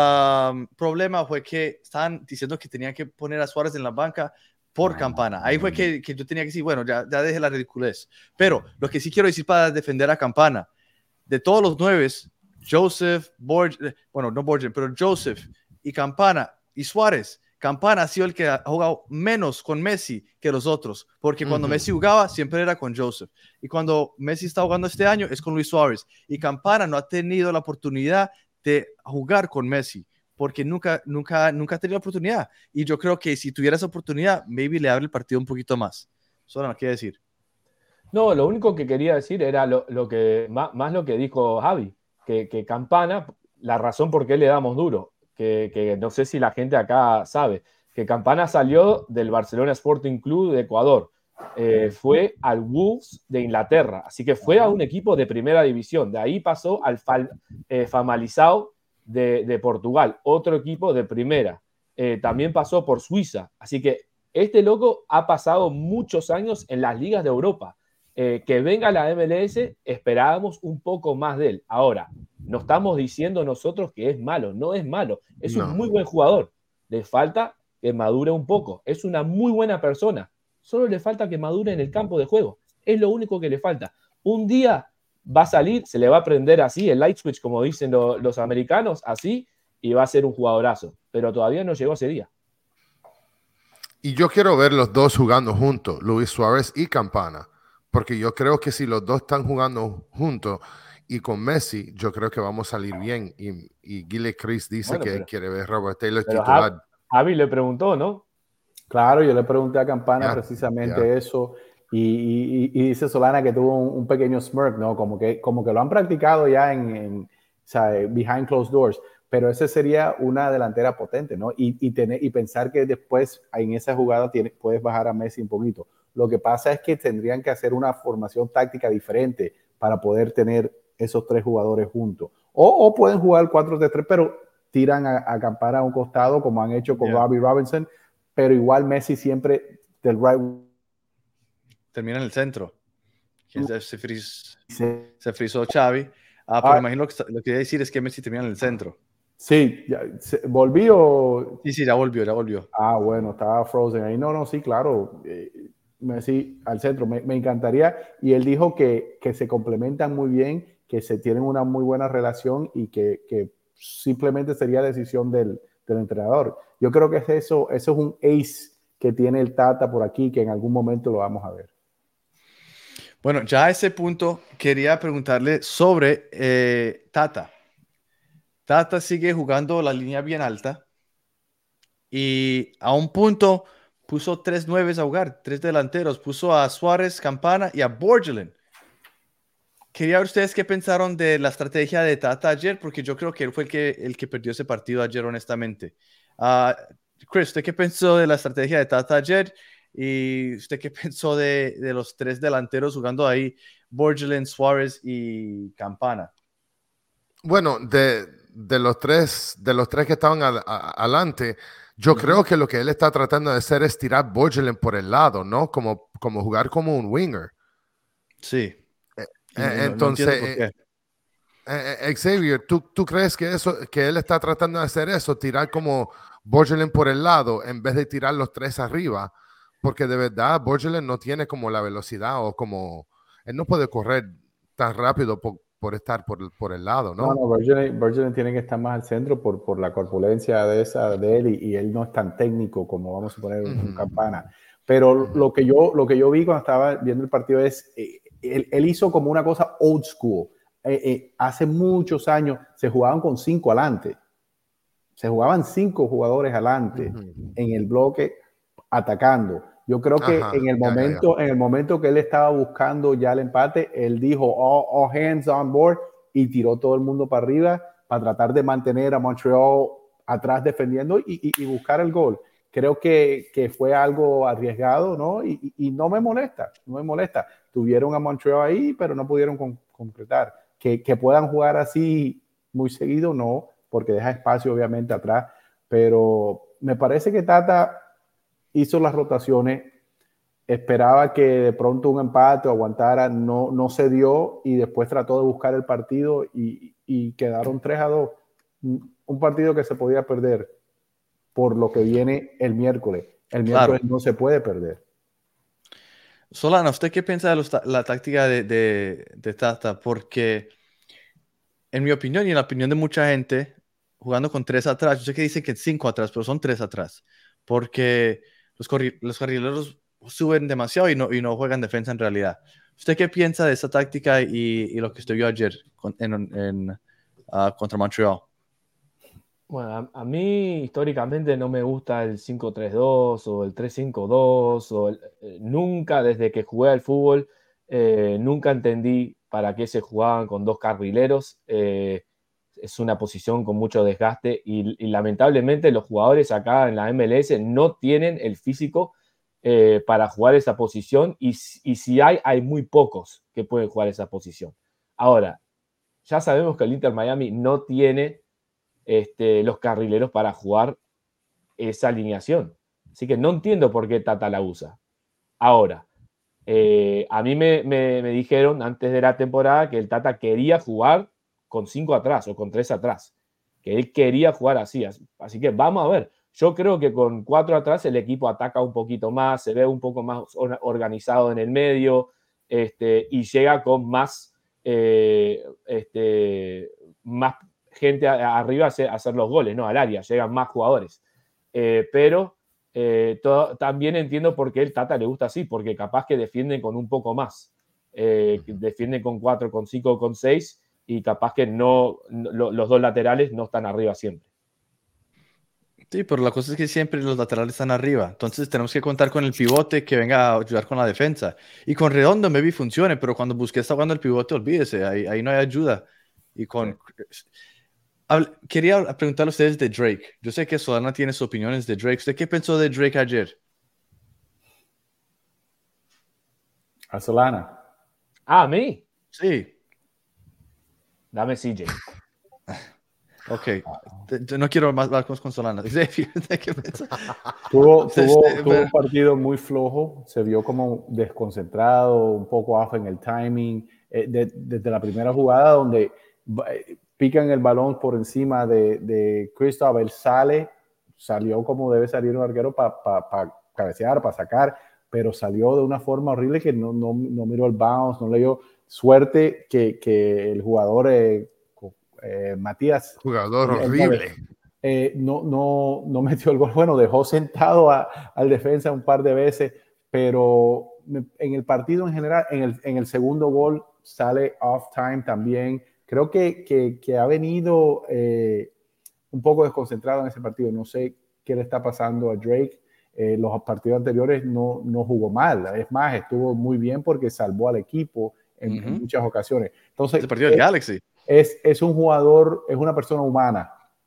um, problema fue que estaban diciendo que tenían que poner a Suárez en la banca por Campana. Ahí fue que, que yo tenía que decir, bueno, ya, ya dejé la ridiculez. Pero lo que sí quiero decir para defender a Campana, de todos los nueve, Joseph, Borges, bueno, no Borges, pero Joseph y Campana y Suárez, Campana ha sido el que ha jugado menos con Messi que los otros, porque cuando uh-huh. Messi jugaba siempre era con Joseph, y cuando Messi está jugando este año es con Luis Suárez, y Campana no ha tenido la oportunidad de jugar con Messi, porque nunca, nunca, nunca ha tenido oportunidad. Y yo creo que si tuviera esa oportunidad, maybe le abre el partido un poquito más. Solo no quiere decir. No, lo único que quería decir era lo, lo que, más, más lo que dijo Javi, que, que Campana, la razón por qué le damos duro, que, que no sé si la gente acá sabe, que Campana salió del Barcelona Sporting Club de Ecuador, eh, fue al Wolves de Inglaterra, así que fue a un equipo de primera división, de ahí pasó al Fal, eh, Famalicão, De, de Portugal, otro equipo de primera. Eh, también pasó por Suiza. Así que este loco ha pasado muchos años en las ligas de Europa. Eh, que venga a la M L S, esperábamos un poco más de él. Ahora, no estamos diciendo nosotros que es malo, no es malo. Es no. un muy buen jugador. Le falta que madure un poco. Es una muy buena persona. Solo le falta que madure en el campo de juego. Es lo único que le falta. Un día va a salir, se le va a prender así, el light switch, como dicen lo, los americanos, así, y va a ser un jugadorazo. Pero todavía no llegó ese día. Y yo quiero ver los dos jugando juntos, Luis Suárez y Campana, porque yo creo que si los dos están jugando juntos y con Messi, yo creo que vamos a salir bien. Y, y Guile Chris dice bueno, que pero, quiere ver a Robert Taylor titular. Javi le preguntó, ¿no? Claro, yo le pregunté a Campana yeah, precisamente yeah. eso. Y, y, y dice Solana que tuvo un, un pequeño smirk, ¿no? Como que, como que lo han practicado ya en, en o sea, behind closed doors, pero ese sería una delantera potente, ¿no? Y, y, tener, y pensar que después en esa jugada tiene, puedes bajar a Messi un poquito. Lo que pasa es que tendrían que hacer una formación táctica diferente para poder tener esos tres jugadores juntos. O, o pueden jugar cuatro de tres, pero tiran a, a Campana a un costado, como han hecho con yeah. Robbie Robinson, pero igual Messi siempre del right. Termina en el centro. Se, se, friz, se frizó Xavi. Ah, pero ah, imagino que lo que iba a decir es que Messi termina en el centro. Sí, ya, se, ¿volví o...? Sí, sí, ya volvió, ya volvió. Ah, bueno, estaba frozen ahí. No, no, sí, claro. Eh, Messi al centro, me, me encantaría. Y él dijo que, que se complementan muy bien, que se tienen una muy buena relación y que, que simplemente sería decisión del, del entrenador. Yo creo que es eso, eso es un ace que tiene el Tata por aquí, que en algún momento lo vamos a ver. Bueno, ya a ese punto quería preguntarle sobre eh, Tata. Tata sigue jugando la línea bien alta y a un punto puso tres nueves a jugar, tres delanteros, puso a Suárez, Campana y a Borgelin. Quería ver ustedes qué pensaron de la estrategia de Tata ayer, porque yo creo que él fue el que, el que perdió ese partido ayer, honestamente. Uh, Chris, ¿usted qué pensó de la estrategia de Tata ayer? ¿Y usted qué pensó de, de los tres delanteros jugando ahí, Borgelin, Suárez y Campana? Bueno, de, de los tres, de los tres que estaban al- a- adelante, yo Ujú. creo que lo que él está tratando de hacer es tirar Borgelin por el lado, ¿no? Como, como jugar como un winger. Sí, y no, Eh, y no, no entiendo entonces, por eh, qué. eh, eh, Xavier, ¿tú, tú crees que, eso, que él está tratando de hacer eso, tirar como Borgelin por el lado en vez de tirar los tres arriba? Porque de verdad, Borgelin no tiene como la velocidad o como... Él no puede correr tan rápido por, por estar por, el- por el lado, No, ¿no? no, Virgin, Virgin tiene que estar más al centro por, por la corpulencia de, esa, de él y, y él no es tan técnico como vamos a poner un, un Ujú, Campana. Pero ujú. lo que, yo, lo que yo vi cuando estaba viendo el partido es, eh, él, él hizo como una cosa old school. Eh, eh, hace muchos años se jugaban con cinco adelante. Se jugaban cinco jugadores adelante Ujú. en el bloque atacando. Yo creo que Ajá, en el ya, ya, ya. momento, en el momento que él estaba buscando ya el empate, él dijo all, all hands on board y tiró todo el mundo para arriba para tratar de mantener a Montreal atrás defendiendo y, y, y buscar el gol. Creo que, que fue algo arriesgado, ¿no? Y, y, y no me molesta, no me molesta. Tuvieron a Montreal ahí, pero no pudieron con, concretar. Que, que puedan jugar así muy seguido, no, porque deja espacio obviamente atrás, pero me parece que Tata hizo las rotaciones, esperaba que de pronto un empate o aguantara, no, no se dio y después trató de buscar el partido y, y quedaron tres a dos. Un partido que se podía perder por lo que viene el miércoles. El miércoles Claro. no se puede perder. Solana, ¿usted qué piensa de los ta- la táctica de, de, de Tata? Porque, en mi opinión y en la opinión de mucha gente, jugando con tres atrás, yo sé que dicen que cinco atrás, pero son tres atrás, porque los, corri- los carrileros suben demasiado y no, y no juegan defensa en realidad. ¿Usted qué piensa de esa táctica y, y lo que usted vio ayer con- en, en, ah, contra Montreal? Bueno, a, a mí históricamente no me gusta el cinco tres dos o el tres cinco dos, o el- eh, nunca desde que jugué al fútbol, eh, nunca entendí para qué se jugaban con dos carrileros. Eh, es una posición con mucho desgaste y, y lamentablemente los jugadores acá en la M L S no tienen el físico eh, para jugar esa posición y, si- y si hay, hay muy pocos que pueden jugar esa posición. Ahora, ya sabemos que el Inter Miami no tiene este, los carrileros para jugar esa alineación. Así que no entiendo por qué Tata la usa. Ahora, eh, a mí me, me, me, dijeron antes de la temporada que el Tata quería jugar con cinco atrás o con tres atrás, que él quería jugar así. Así que vamos a ver. Yo creo que con cuatro atrás el equipo ataca un poquito más, se ve un poco más organizado en el medio este, y llega con más, eh, este, más gente arriba a hacer, a hacer los goles, ¿no? Al área, llegan más jugadores. Eh, pero eh, todo, también entiendo por qué el Tata le gusta así, porque capaz que defienden con un poco más. Eh, defienden con cuatro, con cinco, con seis, y capaz que no, no, los dos laterales no están arriba siempre. Sí, pero la cosa es que siempre los laterales están arriba. Entonces tenemos que contar con el pivote que venga a ayudar con la defensa. Y con Redondo maybe funcione, pero cuando Busquets está jugando el pivote, olvídese, ahí, ahí no hay ayuda. Y con... Sí. Quería preguntarle a ustedes de Drake. Yo sé que Solana tiene sus opiniones de Drake. ¿Usted qué pensó de Drake ayer? A Solana. Ah, ¿a mí? Sí. Dame C J. Ok. No quiero más hablar con Solana. ¿Qué pensó? Tuvo, tuvo, tuvo un partido muy flojo, se vio como desconcentrado, un poco off en el timing. Eh, de, desde la primera jugada donde eh, pican el balón por encima de, de Kristoff, él sale, salió como debe salir un arquero para pa, pa cabecear, para sacar, pero salió de una forma horrible que no, no, no miró el bounce, no le dio suerte que, que el jugador eh, eh, Matías... Jugador el, horrible. El, Eh, no, no, no metió el gol. Bueno, dejó sentado a, al defensa un par de veces, pero en el partido en general, en el, en el segundo gol sale off time también. Creo que, que, que ha venido eh, un poco desconcentrado en ese partido. No sé qué le está pasando a Drake. Eh, los partidos anteriores no, no jugó mal. Es más, estuvo muy bien porque salvó al equipo en, uh-huh. en muchas ocasiones. Entonces, el partido del Galaxy. Es, es un jugador, es una persona humana, ¿no?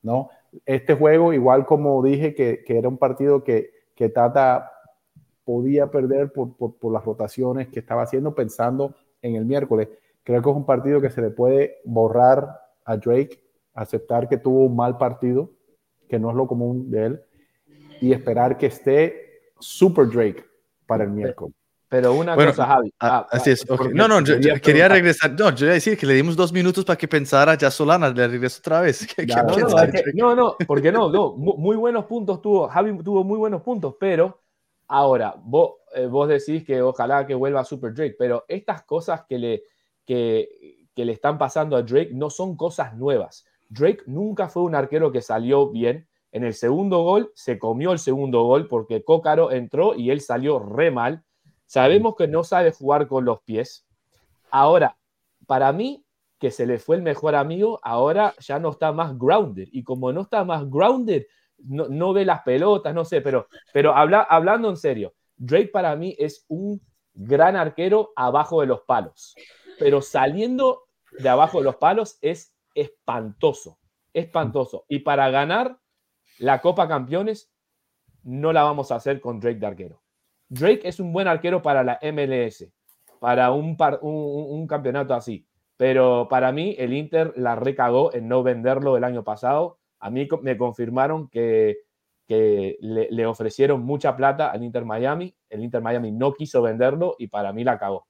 este juego, igual como dije que, que era un partido que, que Tata podía perder por, por, por las rotaciones que estaba haciendo pensando en el miércoles, creo que es un partido que se le puede borrar a Drake, aceptar que tuvo un mal partido, que no es lo común de él, y esperar que esté Super Drake para el miércoles. Pero una Bueno, cosa, Javi. ah, Ah, así es. Okay. porque No, no, yo, quería yo quería preguntar. regresar. No, yo iba a decir que le dimos dos minutos para que pensara ya Solana. Le regreso otra vez. ¿Qué- Ya, qué No, piensa no, de es que- Drake? no, no, porque no, no, mu- muy buenos puntos tuvo, Javi tuvo muy buenos puntos, pero ahora, vos, eh, vos decís que ojalá que vuelva Super Drake, pero estas cosas que le, que, que le están pasando a Drake no son cosas nuevas. Drake nunca fue un arquero que salió bien. En el segundo gol se comió el segundo gol porque Cócaro entró y él salió re mal. Sabemos que no sabe jugar con los pies. Ahora, para mí, que se le fue el mejor amigo, ahora ya no está más grounded. Y como no está más grounded, no, no ve las pelotas, no sé, pero, pero habla, hablando en serio, Drake para mí es un gran arquero abajo de los palos. Pero saliendo de abajo de los palos es espantoso, espantoso. Y para ganar la Copa Campeones, no la vamos a hacer con Drake de arquero. Drake es un buen arquero para la M L S, para un, par, un, un campeonato así. Pero para mí el Inter la recagó en no venderlo el año pasado. A mí me confirmaron que, que le, le ofrecieron mucha plata al Inter Miami. El Inter Miami no quiso venderlo y para mí la cagó.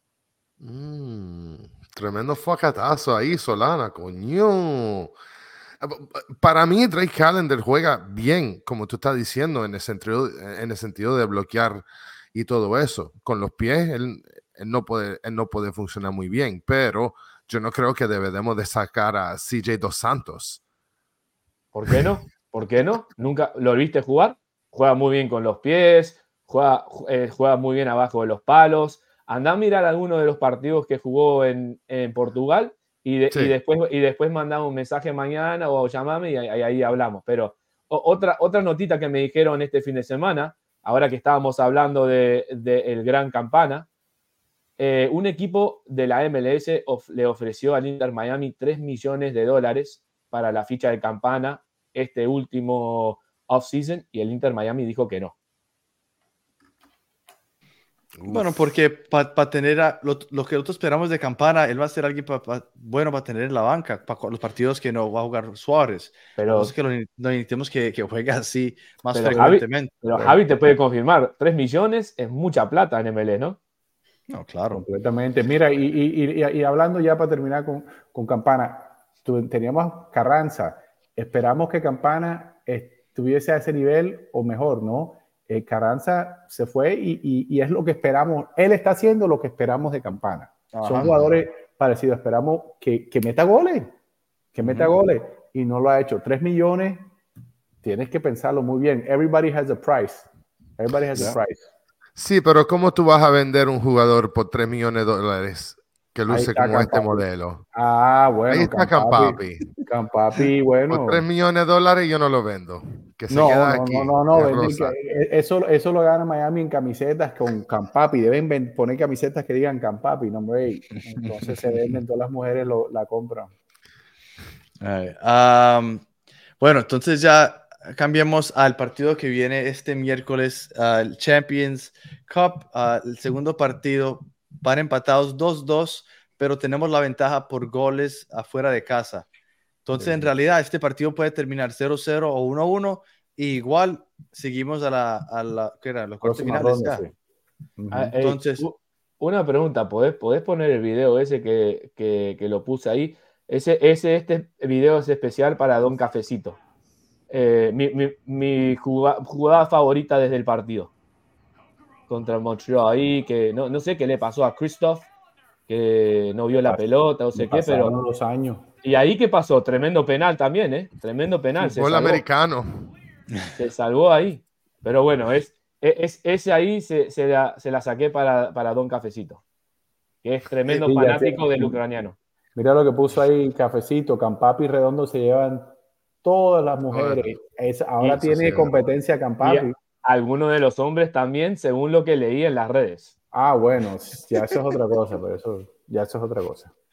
Mm, tremendo facatazo ahí, Solana, coño. Para mí, Drake Callender juega bien, como tú estás diciendo, en el sentido, en el sentido de bloquear y todo eso. Con los pies, él, él, no puede, él no puede funcionar muy bien, pero yo no creo que debemos de sacar a C J Dos Santos. ¿Por qué no? ¿Por qué no? ¿Nunca lo viste jugar? Juega muy bien con los pies, juega, eh, juega muy bien abajo de los palos. Andá a mirar alguno de los partidos que jugó en, en Portugal y, de, sí. y, después, y después mandame un mensaje mañana o llamame y ahí, ahí hablamos. Pero o, otra, otra notita que me dijeron este fin de semana, ahora que estábamos hablando de, de el Gran Campana, eh, un equipo de la M L S of, le ofreció al Inter Miami tres millones de dólares para la ficha de Campana este último off-season y el Inter Miami dijo que no. Bueno, porque para pa tener a, lo, lo que nosotros esperamos de Campana, él va a ser alguien pa, pa, bueno para tener en la banca, para los partidos que no va a jugar Suárez. Pero es que lo, lo necesitamos que, que juegue así más pero frecuentemente. Javi, pero Javi te puede confirmar, tres millones es mucha plata en M L S, ¿no? No, claro. Completamente. Mira, y, y, y, y hablando ya para terminar con, con Campana, tu, teníamos Carranza, esperamos que Campana estuviese a ese nivel o mejor, ¿no? Eh, Carranza se fue y, y, y es lo que esperamos. Él está haciendo lo que esperamos de Campana. Ajá. Son jugadores parecidos. Esperamos que, que meta goles, que meta uh-huh. goles y no lo ha hecho. Tres millones, tienes que pensarlo muy bien. Everybody has a price. Everybody has yeah. a price. Sí, pero ¿cómo tú vas a vender un jugador por tres millones de dólares que luce como Campapi. Este modelo? Ah, bueno. Ahí está Campapi. Campapi, bueno. Por tres millones de dólares yo no lo vendo. Que se no, queda no, aquí. No, no, no, no. Eso, eso lo gana Miami en camisetas con Campapi. Deben poner camisetas que digan Campapi, no, hombre. Entonces se venden, todas las mujeres lo, la compran. Um, bueno, entonces ya cambiamos al partido que viene este miércoles, uh, el Champions Cup, uh, el segundo partido, van empatados dos dos, pero tenemos la ventaja por goles afuera de casa. Entonces, en realidad, este partido puede terminar cero cero o uno uno, y igual seguimos a la, a la ¿qué era? Los cuartos finales ya. Sí. Uh-huh. ah, Entonces, hey, una pregunta, ¿podés, ¿podés poner el video ese que, que, que lo puse ahí? Ese, ese, este video es especial para Don Cafecito. Eh, mi, mi, mi jugada, jugada favorita desde el partido contra el Montreal ahí, que no, no sé qué le pasó a Christoph, que no vio la pelota, no sé qué, pero los años. Y ahí qué pasó, tremendo penal también, ¿eh? Tremendo penal. Fútbol se americano. Se salvó ahí. Pero bueno, es, es, ese ahí se, se, la, se la saqué para, para Don Cafecito, que es tremendo sí, fanático del ucraniano. Mira lo que puso ahí Cafecito, Campapi y Redondo se llevan todas las mujeres. Bueno, es, ahora y tiene competencia Campapi. Algunos de los hombres también, según lo que leí en las redes. Ah, bueno, ya eso es otra cosa, pero eso, ya eso es otra cosa.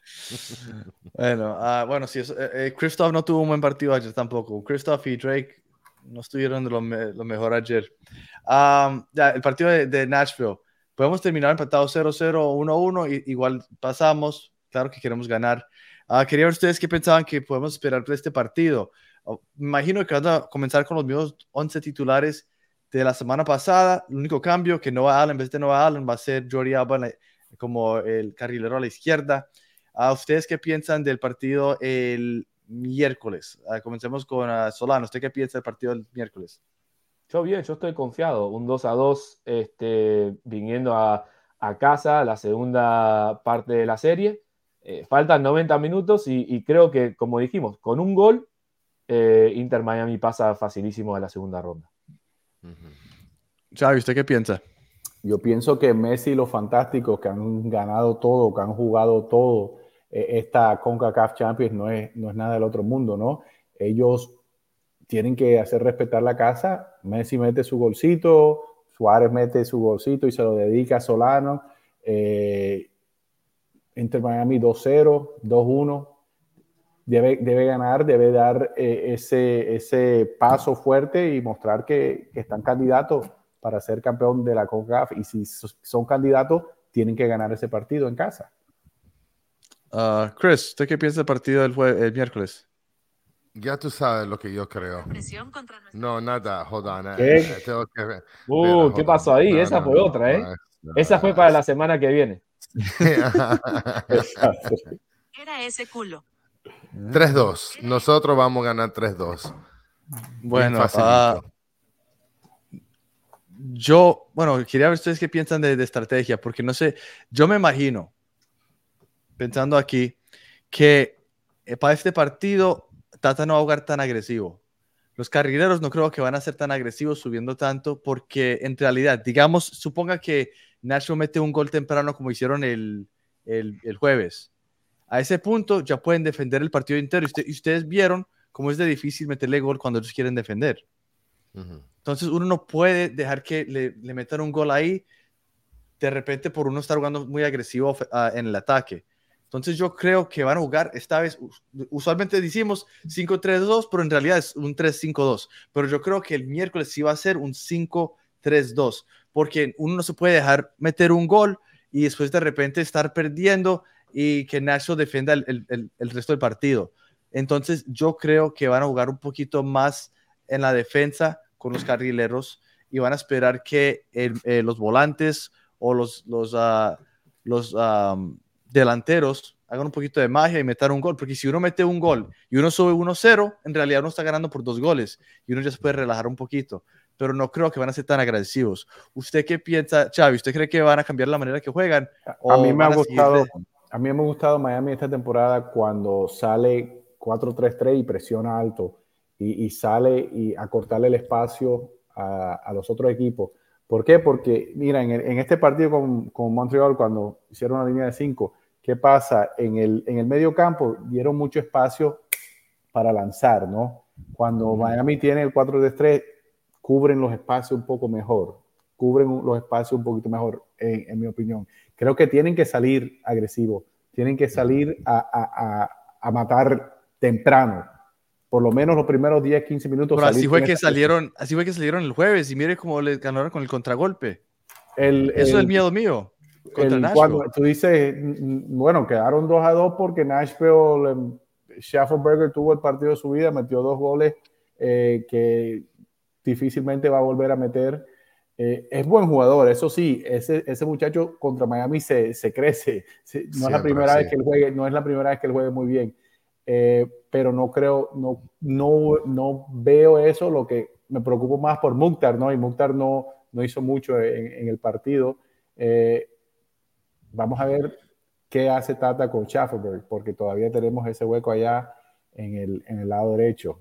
Bueno, uh, bueno, sí, eso, eh, eh, Kristoff no tuvo un buen partido ayer tampoco. Kristoff y Drake no estuvieron de lo, me, lo mejor ayer. Um, ya, el partido de, de Nashville. Podemos terminar empatados cero cero, uno uno, y igual pasamos. Claro que queremos ganar. Uh, quería ver ustedes qué pensaban que podemos esperar de este partido. Uh, me imagino que van a comenzar con los mismos once titulares de la semana pasada. El único cambio que Noah Allen, en vez de Noah Allen, va a ser Jordi Alba como el carrilero a la izquierda. ¿A uh, ustedes qué piensan del partido el miércoles? Uh, comencemos con uh, Solano. ¿Usted qué piensa del partido del miércoles? Yo bien, yo estoy confiado. Un dos a dos este, viniendo a, a casa, la segunda parte de la serie. Eh, faltan noventa minutos y, y creo que, como dijimos, con un gol, eh, Inter Miami pasa facilísimo a la segunda ronda. Xavi, ¿usted qué piensa? Yo pienso que Messi y los fantásticos que han ganado todo, que han jugado todo, eh, esta CONCACAF Champions no es, no es nada del otro mundo, ¿no? Ellos tienen que hacer respetar la casa. Messi mete su golcito, Suárez mete su golcito y se lo dedica a Solano. Eh, Inter Miami dos cero, dos uno. Debe, debe ganar, debe dar eh, ese, ese paso fuerte y mostrar que, que están candidatos para ser campeón de la CONCACAF, y si son candidatos, tienen que ganar ese partido en casa. Uh, Chris, ¿usted qué piensa del partido del jue- el miércoles? Ya tú sabes lo que yo creo. No, nada, hold on. ¿Qué? Eh, tengo que ver. Uh, Espera, ¿qué hold pasó on. ahí? No, Esa no, fue no, otra, ¿eh? no, no, Esa fue para la semana que viene. Era ese culo. tres dos. Nosotros vamos a ganar tres dos. Bueno, Bien facilito. uh, yo, bueno, quería ver ustedes qué piensan de, de estrategia, porque no sé, yo me imagino, pensando aquí, que eh, para este partido Tata no va a jugar tan agresivo. Los carrileros no creo que van a ser tan agresivos subiendo tanto, porque en realidad, digamos, suponga que Nashville mete un gol temprano como hicieron el, el, el jueves. A ese punto ya pueden defender el partido entero. Y, usted, y ustedes vieron cómo es de difícil meterle gol cuando ellos quieren defender. Uh-huh. Entonces uno no puede dejar que le, le metan un gol ahí de repente por uno estar jugando muy agresivo uh, en el ataque. Entonces yo creo que van a jugar esta vez, usualmente decimos cinco tres dos, pero en realidad es un tres cinco dos. Pero yo creo que el miércoles sí va a ser un cinco tres dos, porque uno no se puede dejar meter un gol y después de repente estar perdiendo y que Nashville defienda el, el, el resto del partido. Entonces yo creo que van a jugar un poquito más en la defensa con los carrileros y van a esperar que el, eh, los volantes o los, los, uh, los um, delanteros hagan un poquito de magia y metan un gol, porque si uno mete un gol y uno sube uno cero, en realidad uno está ganando por dos goles y uno ya se puede relajar un poquito, pero no creo que van a ser tan agresivos. ¿Usted qué piensa, Xavi? ¿Usted cree que van a cambiar la manera que juegan? O a mí me ha gustado, de... a mí me ha gustado Miami esta temporada cuando sale cuatro tres tres y presiona alto y, y sale y a cortarle el espacio a, a los otros equipos. ¿Por qué? Porque, mira, en, el, en este partido con, con Montreal, cuando hicieron una línea de cinco, ¿qué pasa? En el, en el medio campo dieron mucho espacio para lanzar, ¿no? Cuando Miami tiene el cuatro tres tres, cubren los espacios un poco mejor, cubren los espacios un poquito mejor, en, en mi opinión. Creo que tienen que salir agresivos, tienen que salir a, a, a, a matar temprano. Por lo menos los primeros diez, quince minutos. Pero así fue que salieron, así fue que salieron el jueves y mire cómo le ganaron con el contragolpe. El, Eso el, es el miedo mío. Contra el, Nashville. Cuando tú dices, bueno, quedaron dos a dos porque Nashville, Schaffelberger tuvo el partido de su vida, metió dos goles eh, que difícilmente va a volver a meter. Eh, es buen jugador, eso sí, ese, ese muchacho contra Miami se, se crece. No, Siempre, es la primera sí. vez que él juegue, no es la primera vez que él juegue muy bien. Eh, pero no creo, no, no, no veo eso. Lo que me preocupo más por Mukhtar, ¿no? Y Mukhtar no, no hizo mucho en, en el partido. Eh, vamos a ver qué hace Tata con Schaffelberg, porque todavía tenemos ese hueco allá en el, en el lado derecho.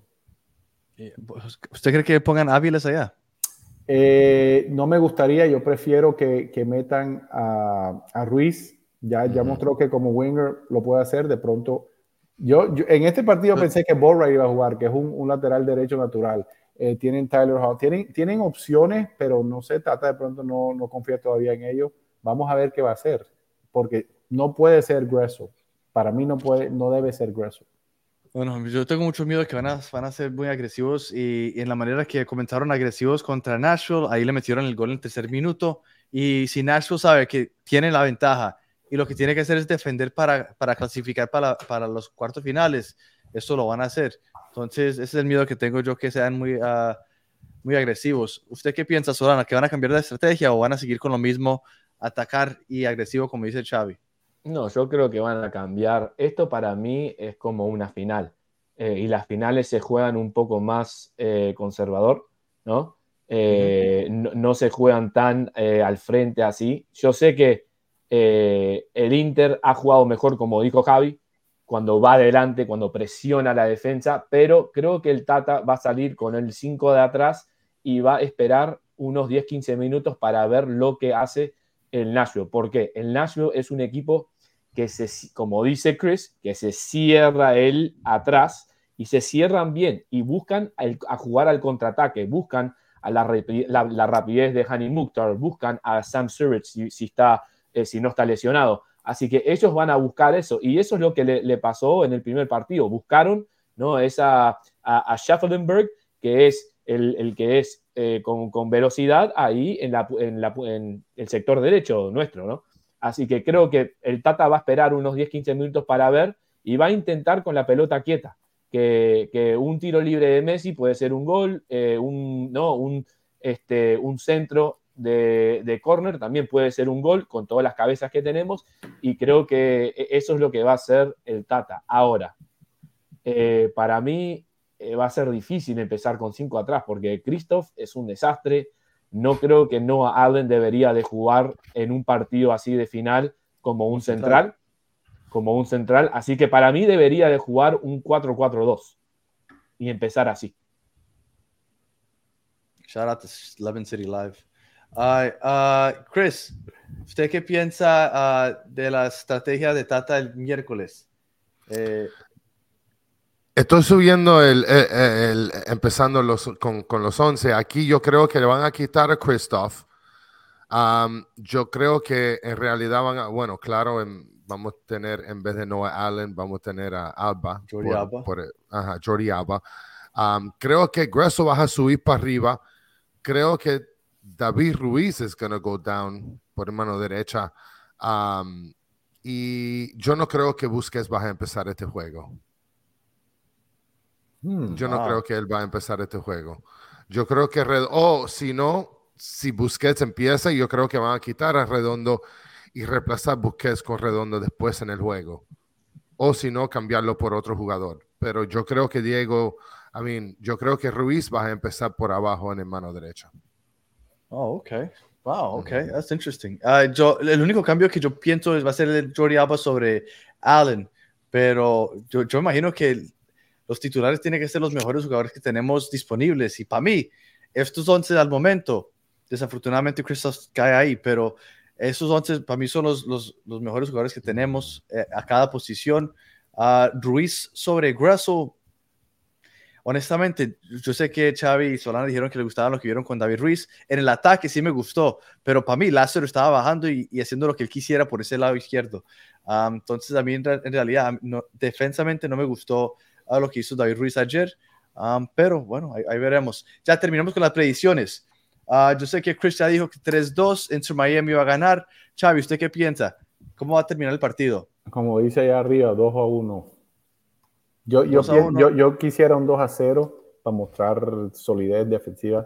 ¿Usted cree que pongan Áviles allá? Eh, no me gustaría, yo prefiero que, que metan a, a Ruiz. Ya, ya uh-huh. mostró que como winger lo puede hacer. De pronto, yo, yo en este partido pensé que Borra iba a jugar, que es un, un lateral derecho natural. Eh, tienen Tyler Hall, tienen, tienen opciones, pero no sé, Tata de pronto no, no confía todavía en ellos. Vamos a ver qué va a hacer, porque no puede ser Gressel. para mí no, puede, no debe ser Gressel. Bueno, yo tengo mucho miedo que van a, van a ser muy agresivos y, y en la manera que comenzaron agresivos contra Nashville, ahí le metieron el gol en el tercer minuto y si Nashville sabe que tiene la ventaja y lo que tiene que hacer es defender para, para clasificar para, para los cuartos finales, eso lo van a hacer. Entonces, ese es el miedo que tengo yo, que sean muy, uh, muy agresivos. ¿Usted qué piensa, Solana? ¿Que van a cambiar de estrategia o van a seguir con lo mismo, atacar y agresivo como dice Xavi? No, yo creo que van a cambiar. Esto para mí es como una final. Eh, y las finales se juegan un poco más eh, conservador, ¿no? Eh, uh-huh. no, no se juegan tan eh, al frente así. Yo sé que eh, el Inter ha jugado mejor, como dijo Javi, cuando va adelante, cuando presiona la defensa, pero creo que el Tata va a salir con el cinco de atrás y va a esperar unos diez a quince minutos para ver lo que hace el Nashville. ¿Por qué? El Nashville es un equipo que, se, como dice Chris, que se cierra él atrás y se cierran bien y buscan el, a jugar al contraataque, buscan a la, la, la rapidez de Hani Mukhtar, buscan a Sam Surridge si, si, está, eh, si no está lesionado. Así que ellos van a buscar eso y eso es lo que le, le pasó en el primer partido. Buscaron, ¿no? Esa, a, a Schaffelenberg, que es el, el que es eh, con, con velocidad ahí en, la, en, la, en el sector derecho nuestro, ¿no? Así que creo que el Tata va a esperar unos diez a quince minutos para ver y va a intentar con la pelota quieta, que, que un tiro libre de Messi puede ser un gol, eh, un, no, un, este, un centro de, de córner también puede ser un gol con todas las cabezas que tenemos y creo que eso es lo que va a hacer el Tata. Ahora, eh, para mí eh, va a ser difícil empezar con cinco atrás porque Christoph es un desastre. No creo que Noah Allen debería de jugar en un partido así de final como un central, como un central. Así que para mí debería de jugar un cuatro cuatro dos y empezar así. Shout out to Levin City Live. Uh, uh, Chris, ¿usted qué piensa uh, de la estrategia de Tata el miércoles? Eh, Estoy subiendo el, el, el, el empezando los, con, con los once. Aquí yo creo que le van a quitar a Christoph. Um, yo creo que en realidad van a, bueno, claro, en, vamos a tener, en vez de Noah Allen, vamos a tener a Alba. Jordi por, Alba. Por, ajá, Jordi Alba. Um, creo que Gressel va a subir para arriba. Creo que David Ruiz is going to go down por mano derecha. Um, y yo no creo que Busquets va a empezar este juego. Hmm, yo no wow. creo que él va a empezar este juego. Yo creo que, Red- oh, si no, si Busquets empieza, yo creo que van a quitar a Redondo y reemplazar Busquets con Redondo después en el juego. O si no, cambiarlo por otro jugador. Pero yo creo que Diego, I mean, yo creo que Ruiz va a empezar por abajo en el mano derecha. Oh, ok. Wow, ok. Mm-hmm. That's interesting. Uh, yo, el único cambio que yo pienso es, va a ser el Jordi Alba sobre Allen. Pero yo, yo imagino que el, los titulares tienen que ser los mejores jugadores que tenemos disponibles. Y para mí, estos once al momento, desafortunadamente Christoph cae ahí, pero esos once para mí son los, los, los mejores jugadores que tenemos eh, a cada posición. Uh, Ruiz sobre Gressel. Honestamente, yo sé que Xavi y Solana dijeron que les gustaba lo que vieron con David Ruiz. En el ataque sí me gustó, pero para mí Lázaro estaba bajando y, y haciendo lo que él quisiera por ese lado izquierdo. Um, entonces, a mí en, en realidad, no, defensamente no me gustó uh, lo que hizo David Ruiz ayer, um, pero bueno, ahí, ahí veremos. Ya terminamos con las predicciones. Uh, yo sé que Chris ya dijo que tres dos, Inter Miami va a ganar. Xavi, ¿usted qué piensa? ¿Cómo va a terminar el partido? Como dice allá arriba, dos a uno. Yo, yo, yo, yo quisiera un dos a cero para mostrar solidez defensiva,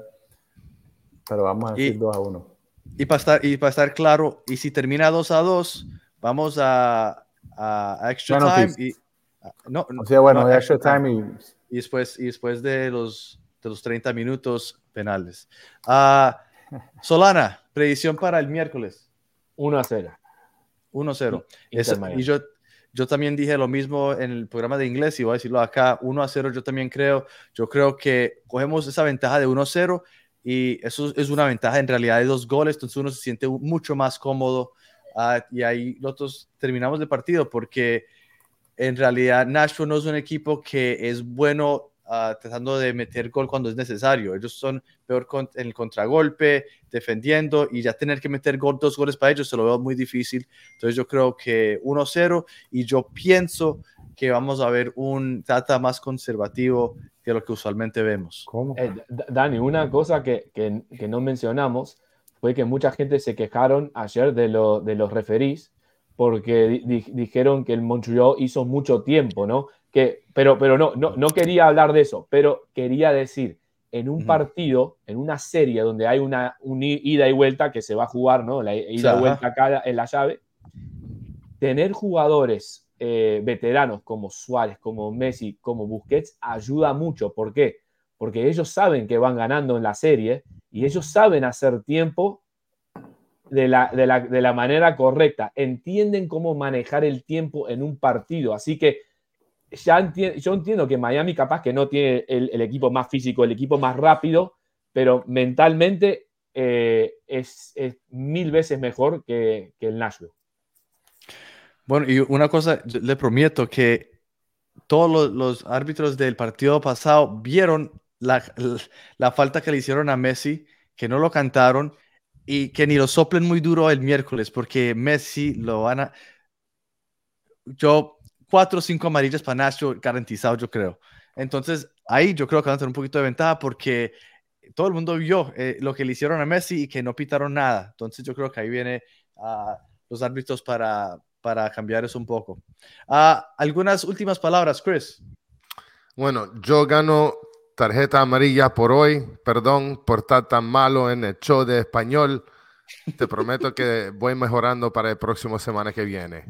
pero vamos a decir y, dos a uno. Y para estar, y para estar claro, y si termina dos a dos, vamos a, a, a extra bueno, time. Y, no, o sea, bueno, no, extra time, time y, y, después, y después de los, de los treinta minutos penales. Uh, Solana, predicción para el miércoles. uno a cero. uno a cero. Eso, y yo... Yo también dije lo mismo en el programa de inglés y voy a decirlo acá, uno a cero yo también creo. Yo creo que cogemos esa ventaja de uno a cero y eso es una ventaja en realidad de dos goles, entonces uno se siente mucho más cómodo uh, y ahí nosotros terminamos el partido porque en realidad Nashville no es un equipo que es bueno uh, tratando de meter gol cuando es necesario. Ellos son peor con, en el contragolpe, defendiendo, y ya tener que meter gol, dos goles para ellos se lo veo muy difícil. Entonces yo creo que uno cero, y yo pienso que vamos a ver un Tata más conservativo que lo que usualmente vemos. ¿Cómo? Eh, Dani, una cosa que, que, que no mencionamos fue que mucha gente se quejaron ayer de, lo, de los referís porque di, dijeron que el Montreal hizo mucho tiempo, ¿no? Que, pero pero no, no, no quería hablar de eso, pero quería decir, en un partido, en una serie donde hay una, una ida y vuelta que se va a jugar, ¿no? La ida y vuelta acá en la llave, tener jugadores eh, veteranos como Suárez, como Messi, como Busquets, ayuda mucho. ¿Por qué? Porque ellos saben que van ganando en la serie y ellos saben hacer tiempo de la, de la, de la manera correcta. Entienden cómo manejar el tiempo en un partido. Así que ya enti- yo entiendo que Miami capaz que no tiene el, el equipo más físico, el equipo más rápido, pero mentalmente eh, es, es mil veces mejor que, que el Nashville. Bueno, y una cosa, le prometo que todos los, los árbitros del partido pasado vieron la, la, la falta que le hicieron a Messi, que no lo cantaron, y que ni lo soplen muy duro el miércoles, porque Messi lo van a... Yo, cuatro o cinco amarillas para Nashville garantizado, yo creo. Entonces, ahí yo creo que van a tener un poquito de ventaja, porque todo el mundo vio eh, lo que le hicieron a Messi y que no pitaron nada. Entonces, yo creo que ahí viene uh, los árbitros para, para cambiar eso un poco. Uh, algunas últimas palabras, Chris. Bueno, yo gano tarjeta amarilla por hoy. Perdón por estar tan malo en el show de español. Te prometo que voy mejorando para el próximo semana que viene.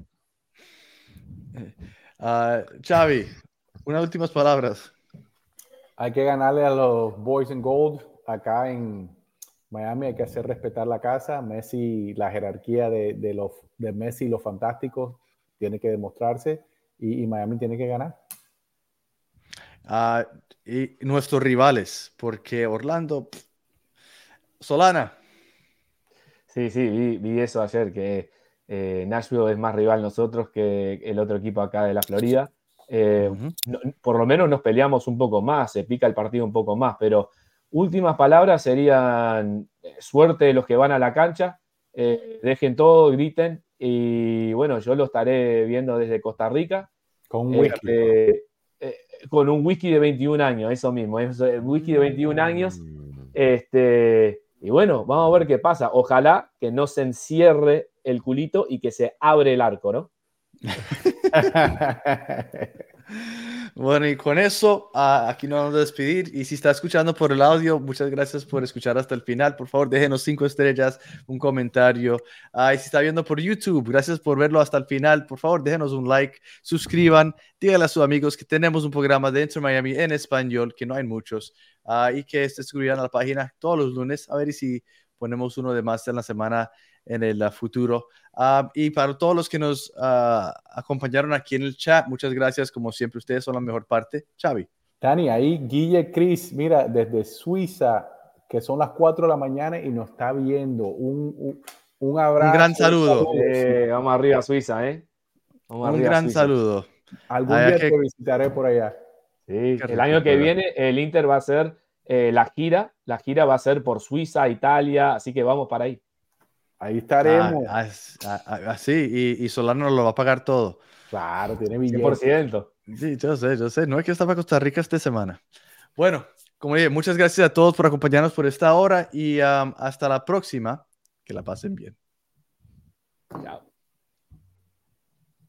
Uh, Xavi, unas últimas palabras. Hay que ganarle a los Boys in Gold acá en Miami. Hay que hacer respetar la casa. Messi, la jerarquía de, de, los, de Messi y los fantásticos tiene que demostrarse y, y Miami tiene que ganar. Uh, y nuestros rivales, porque Orlando... Pff, Solana. Sí, sí, vi, vi eso ayer, que eh, Nashville es más rival nosotros que el otro equipo acá de la Florida. Eh, uh-huh. no, por lo menos nos peleamos un poco más, se pica el partido un poco más, pero últimas palabras serían suerte de los que van a la cancha, eh, dejen todo, griten, y bueno, yo lo estaré viendo desde Costa Rica. Con un whisky. Eh, eh, con un whisky de veintiún años, eso mismo, es un whisky de veintiún años. Este, y bueno, vamos a ver qué pasa. Ojalá que no se encierre el culito y que se abre el arco, ¿no? Bueno, y con eso, uh, aquí nos vamos a despedir. Y si está escuchando por el audio, muchas gracias por escuchar hasta el final. Por favor, déjenos cinco estrellas, un comentario. Uh, y si está viendo por YouTube, gracias por verlo hasta el final. Por favor, déjenos un like, suscriban, díganle a sus amigos que tenemos un programa de Inter Miami en español, que no hay muchos, uh, y que se suscriban a la página todos los lunes. A ver si ponemos uno de más en la semana en el uh, futuro. Uh, y para todos los que nos uh, acompañaron aquí en el chat, muchas gracias. Como siempre, ustedes son la mejor parte. Xavi. Dani, ahí Guille Cris, mira, desde Suiza, que son las cuatro de la mañana y nos está viendo. Un, un, un abrazo. Un gran saludo. Eh, vamos arriba, Suiza, ¿eh? Vamos un arriba, gran Suiza. saludo. Algún Allá día que... te visitaré por allá. Sí, el año que viene el Inter va a hacer eh, la gira. La gira va a ser por Suiza, Italia, así que vamos para ahí. Ahí estaremos. Ah, ah, ah, ah, sí, y, y Solano nos lo va a pagar todo. Claro, tiene billetes. cien por ciento. Sí, yo sé, yo sé. No es que estaba en Costa Rica esta semana. Bueno, como dije, muchas gracias a todos por acompañarnos por esta hora y um, hasta la próxima. Que la pasen bien. Chao.